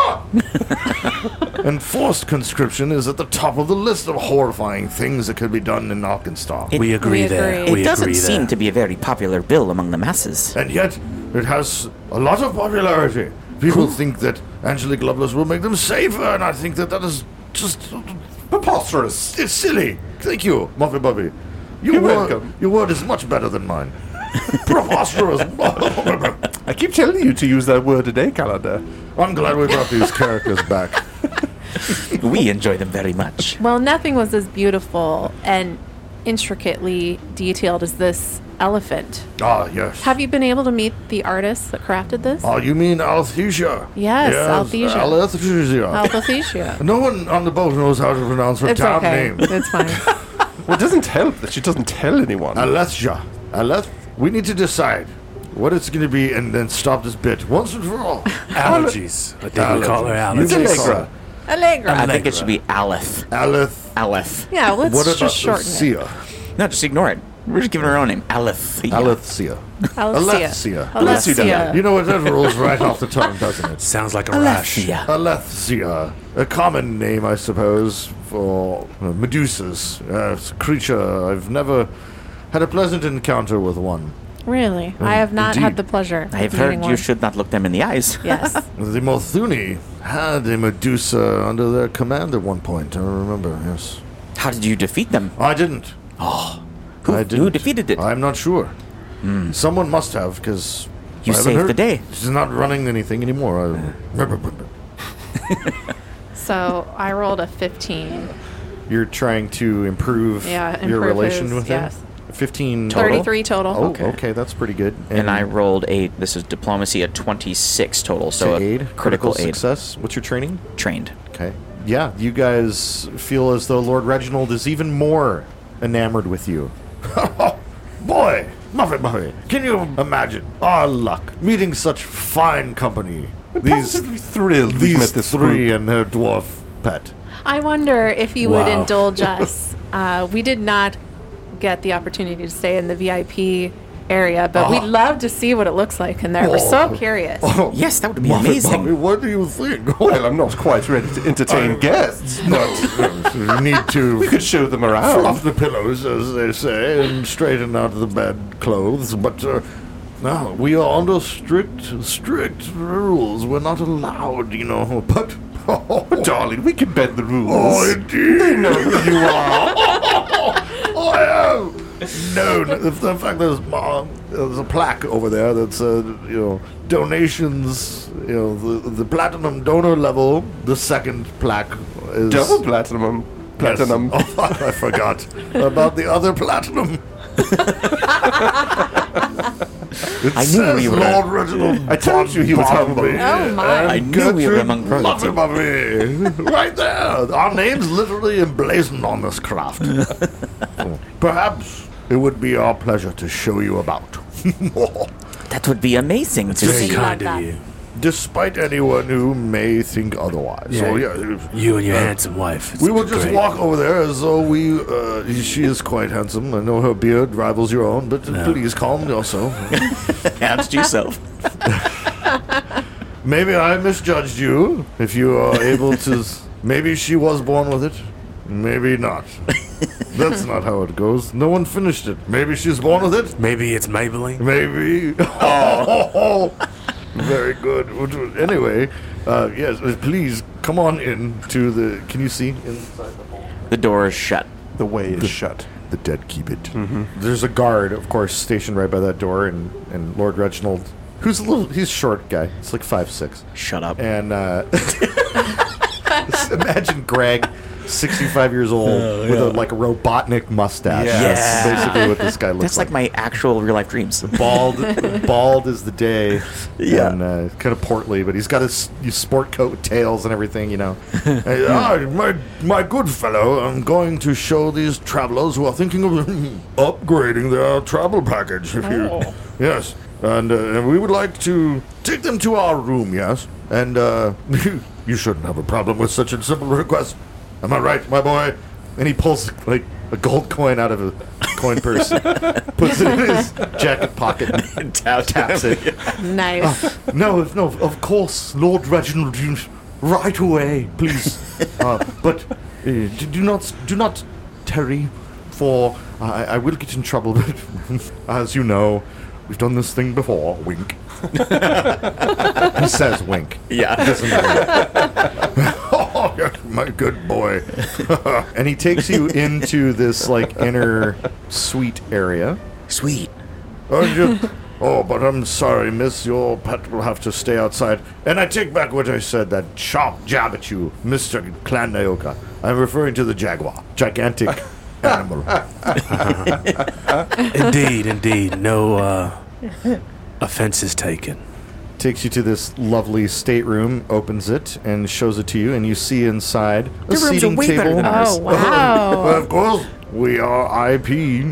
And forced conscription is at the top of the list of horrifying things that could be done in Arkansas. We agree We there. agree. We It doesn't agree seem there. to be a very popular bill among the masses. And yet, it has a lot of popularity. People think that Angelique Lovelace will make them safer, and I think that is just Preposterous. it's silly. Thank you, Muffin Buffy. You're welcome. Your word is much better than mine. Preposterous. I keep telling you to use that word today, Calendar. I'm glad we brought these characters back. We enjoy them very much. Well, nothing was as beautiful and intricately detailed as this elephant. Ah, yes. Have you been able to meet the artist that crafted this? Oh, you mean Althesia? Yes, Althesia. Althesia. Althesia. No one on the boat knows how to pronounce her It's damn okay. name. It's fine. Well, it doesn't help that she doesn't tell anyone. Alethia. We need to decide what it's going to be and then stop this bit once and for all. Allergies. I think we call her Allergies. allergies. You may call Allegra. her Allegra. I think it should be Aleph. Aleth. Aleph. Yeah, let's What about just shorten it. Sia? No, just ignore it. We're just giving her own name. Aleph. Alethia. Alessia. Alethia. Alessia. You know what? That rolls right off the tongue, doesn't it? Sounds like a rash. Alethia. Alethia. A common name, I suppose, for Medusas. It's a creature. I've never had a pleasant encounter with one. Really? I have not had indeed. the pleasure. I've of heard meeting you one. should not look them in the eyes. Yes. The Mothuni had a Medusa under their command at one point. I remember, yes. How did you defeat them? I didn't. Who defeated it? I'm not sure. Someone must have, because You saved the day. She's not running anything anymore. So I rolled a 15. You're trying to improve Yeah, your improve relation his- with him? yes. 15 total? 33 total. Oh, okay, that's pretty good. And I rolled this is diplomacy, a 26 total. So to a aid, critical aid. success. What's your training? Trained. Okay. Yeah, you guys feel as though Lord Reginald is even more enamored with you. Boy, Muffy, can you imagine our luck meeting such fine company? Positively thrilled we met These this three group. and their dwarf pet. I wonder if you would Wow. indulge us. We did not get the opportunity to stay in the VIP area, but we'd love to see what it looks like in there. We're so curious. Yes, that would be Muffy, amazing. what do you think? Well, I'm not quite ready to entertain guests, but You need to we could show them fluff around. the pillows, as they say, and straighten out the bed clothes. But no, we are under strict rules. We're not allowed, you know. But Darling, we can bend the rules. oh, indeed, They know who you are. oh, yeah. No, the fact there's a plaque over there that said, donations. The platinum donor level. The second plaque is Double platinum. Yes. Platinum. Oh, I forgot about the other platinum. I knew we were. Lord Reginald. I told you he was humble. Oh, my. I knew we were among royalty. Right there. Our name's literally emblazoned on this craft. Perhaps it would be our pleasure to show you about. That would be amazing to Very see. you kind like of that. you. Despite anyone who may think otherwise. Yeah, So, You and your handsome wife. It's we will just great. walk over there as though she is quite handsome. I know her beard rivals your own, but please calm yourself. Handed yourself. Maybe I misjudged you. If you are able to, maybe she was born with it, maybe not. That's not how it goes. No one finished it. Maybe she's born with it. Maybe it's Maybelline. Maybe. Oh. Very good. Anyway, yes, please come on in to the... Can you see inside the hall? The door is shut. The way is shut. The dead keep it. There's a guard, of course, stationed right by that door, and Lord Reginald, he's a short guy. It's like 5'6". Shut up. And imagine Greg, 65 years old, with a Robotnik mustache. Yes. That's basically what this guy looks That's like my actual real life dreams. Bald as the day, and kind of portly, but he's got his sport coat with tails and everything, my good fellow, I'm going to show these travelers who are thinking of upgrading their travel package. Yes, and we would like to take them to our room, yes, and you shouldn't have a problem with such a simple request. Am I right, my boy? And he pulls a gold coin out of a coin purse, puts it in his jacket pocket, and taps it. Nice. No, of course, Lord Reginald, right away, please. But do not tarry, for I will get in trouble. But as you know, we've done this thing before. Wink. He says wink. Yeah. Oh, my good boy. And he takes you into this inner suite area. Sweet. Oh, but I'm sorry, miss. Your pet will have to stay outside. And I take back what I said, that sharp jab at you, Mr. Clan Nayoka. I'm referring to the jaguar. Gigantic animal. Indeed. No offenses taken. Takes you to this lovely stateroom, opens it, and shows it to you, and you see inside a Your rooms are seating way better table. than ours. Oh, wow. Well, of course, we are IP.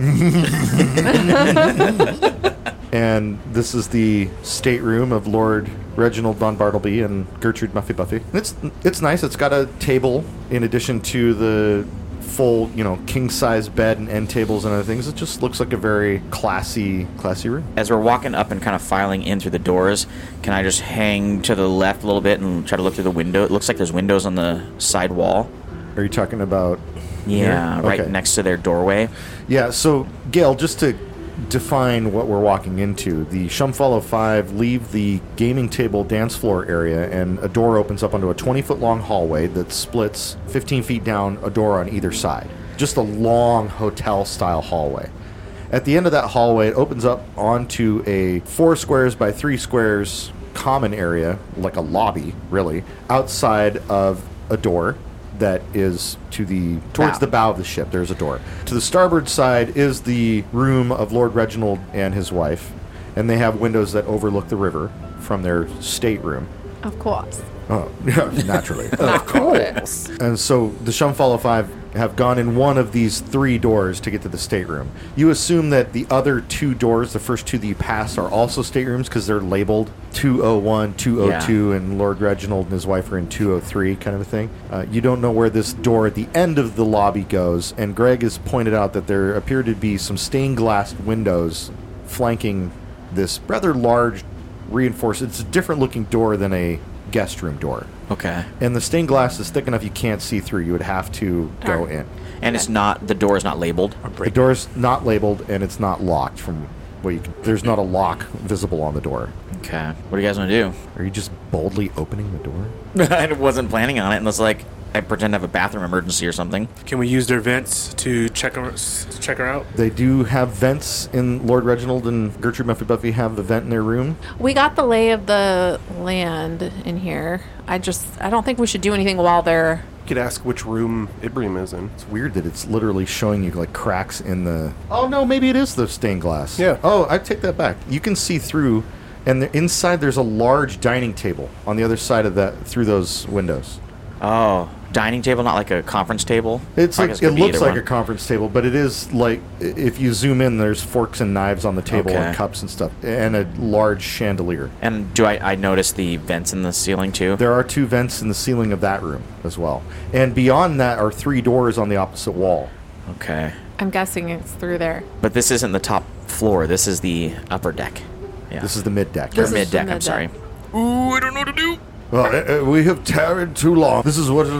And this is the stateroom of Lord Reginald Von Bartleby and Gertrude Muffy Buffy. It's nice. It's got a table in addition to the full, king-size bed and end tables and other things. It just looks like a very classy room. As we're walking up and kind of filing in through the doors, can I just hang to the left a little bit and try to look through the window? It looks like there's windows on the side wall. Are you talking about Yeah, here? right Okay. next to their doorway. Yeah, so, Gail, just to define what we're walking into, the Shumfollow 5 leave the gaming table dance floor area, and a door opens up onto a 20-foot long hallway that splits 15 feet down, a door on either side. Just a long hotel-style hallway. At the end of that hallway, it opens up onto a 4 squares by 3 squares common area, like a lobby, really, outside of a door that is towards the bow of the ship. There's a door. To the starboard side is the room of Lord Reginald and his wife, and they have windows that overlook the river from their stateroom. Of course. Oh, yeah, naturally. Of course. And so the Shumfollow 5 have gone in one of these 3 doors to get to the stateroom. You assume that the other 2 doors, the first 2 that you pass, are also staterooms because they're labeled 201, 202, and Lord Reginald and his wife are in 203, kind of a thing. You don't know where this door at the end of the lobby goes, and Greg has pointed out that there appear to be some stained glass windows flanking this rather large reinforced... It's a different looking door than a guest room door. Okay. And the stained glass is thick enough you can't see through. You would have to go in. And the door is not labeled. The door's not labeled and it's not locked from what you can. There's not a lock visible on the door. Okay. What do you guys want to do? Are you just boldly opening the door? I wasn't planning on it unless I pretend to have a bathroom emergency or something. Can we use their vents to check her out? They do have vents in Lord Reginald and Gertrude Muffy Buffy have a vent in their room. We got the lay of the land in here. I don't think we should do anything while they're... You could ask which room Ibrahim is in. It's weird that it's literally showing you cracks in the... Oh, no, maybe it is the stained glass. Yeah. Oh, I take that back. You can see through, and inside there's a large dining table on the other side of that, through those windows. Oh, dining table, not like a conference table? It looks like one. a conference table, but it is like, if you zoom in, there's forks and knives on the table Okay. and cups and stuff, and a large chandelier. And do I notice the vents in the ceiling too? There are 2 vents in the ceiling of that room as well. And beyond that are 3 doors on the opposite wall. Okay. I'm guessing it's through there. But this isn't the top floor. This is the upper deck. Yeah. This is the mid deck. Or This is mid the deck, I'm mid-deck. sorry. Well, we have tarried too long. This is what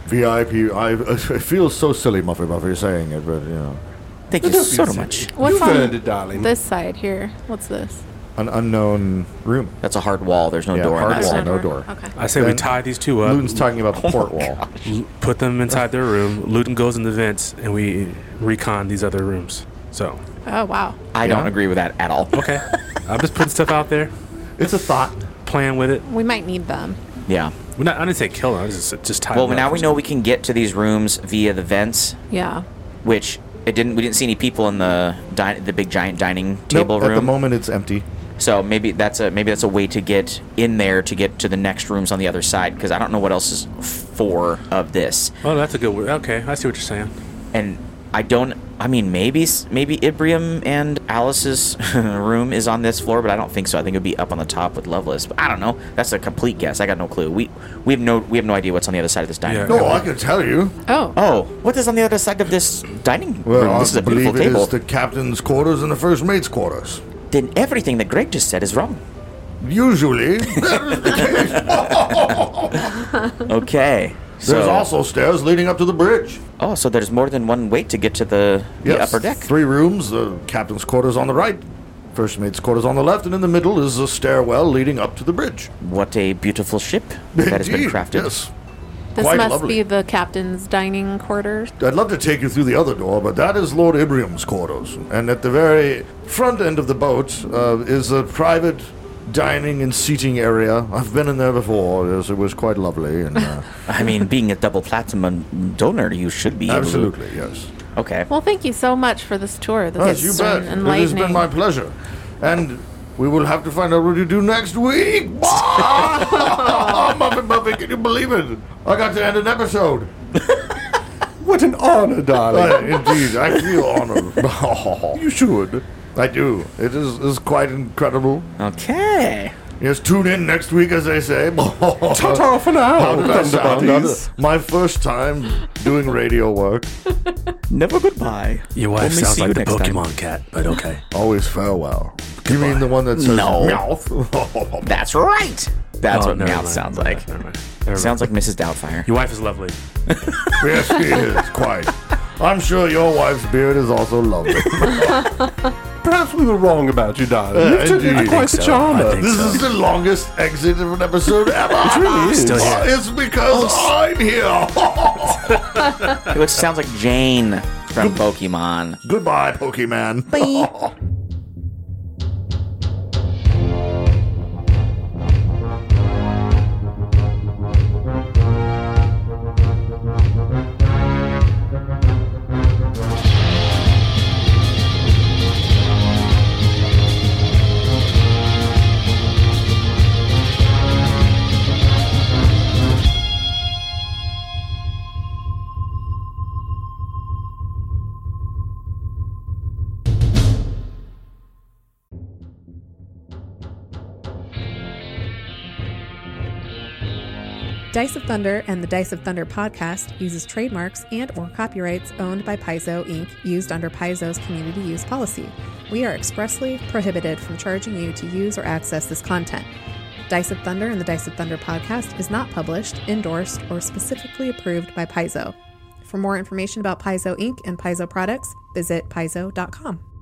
VIP. I feel so silly, Muffy, saying it, but, you know. Thank you so much. What's You've on earned it, darling. this side here? What's this? An unknown room. That's a hard wall. There's no door. hard on that wall, side. no door. Okay. I say we Then tie these two up. Luton's talking about the port wall. Put them inside their room. Luton goes in the vents, and we recon these other rooms. So, Oh, wow. I don't agree with that at all. okay. I'm just putting stuff out there, It's a thought. playing with it. We might need them. Yeah. I didn't say kill them. I just tie Well, them now up. we know we can get to these rooms via the vents, Yeah. which we didn't see any people in the big giant dining table Nope, room. at the moment, it's empty. So maybe that's a way to get in there to get to the next rooms on the other side, because I don't know what else is for of this. Oh, that's a good word. Okay, I see what you're saying. And maybe Ibrium and Alice's room is on this floor, but I don't think so. I think it would be up on the top with Lovelace. But I don't know. That's a complete guess. I got no clue. We have no idea what's on the other side of this dining Yeah. room. No, I can tell you. Oh. Oh, what is on the other side of this dining Well, room? This is I a beautiful believe it table. is the captain's quarters and the first mate's quarters. Then everything that Greg just said is wrong. Usually, that is the case. Okay. There's also stairs leading up to the bridge. Oh, so there's more than one way to get to the upper deck. 3 rooms, the captain's quarters on the right, first mate's quarters on the left, and in the middle is a stairwell leading up to the bridge. What a beautiful ship that has been Indeed, crafted. Yes. This Quite must lovely. be the captain's dining quarters. I'd love to take you through the other door, but that is Lord Ibrium's quarters. And at the very front end of the boat is a private dining and seating area. I've been in there before. Yes, it was quite lovely. And I mean, being a double platinum donor, you should be absolutely, yes. able to. Okay. Well, thank you so much for this tour. This Yes, is you so bet. It has enlightening. been my pleasure. And we will have to find out what you do next week. Muffin, can you believe it? I got to end an episode. What an honor, darling. Indeed, I feel honored. You should. I do. It is quite incredible. Okay. Yes, tune in next week, as they say. Ta-ta for now, How did I sound? Thunderbundies. My first time doing radio work. Never goodbye. Your wife Let me sounds see like you the next time. Pokemon cat, but okay. Always farewell. You mean the one that says No. mouth? That's right. That's Oh, what never mouth mind, sounds never like. mind, never mind, never mind. Sounds like Mrs. Doubtfire. Your wife is lovely. Yes, he is, quite. I'm sure your wife's beard is also lovely. Perhaps we were wrong about you, darling. You've turned indeed. into quite the I charmer. think This so. is the longest exit of an episode ever. It really is. Still here. It's because I'm here. It sounds like Jane from Pokemon. Goodbye, Pokemon. Dice of Thunder and the Dice of Thunder podcast uses trademarks and or copyrights owned by Paizo Inc. used under Paizo's community use policy. We are expressly prohibited from charging you to use or access this content. Dice of Thunder and the Dice of Thunder podcast is not published, endorsed, or specifically approved by Paizo. For more information about Paizo Inc. and Paizo products, visit paizo.com.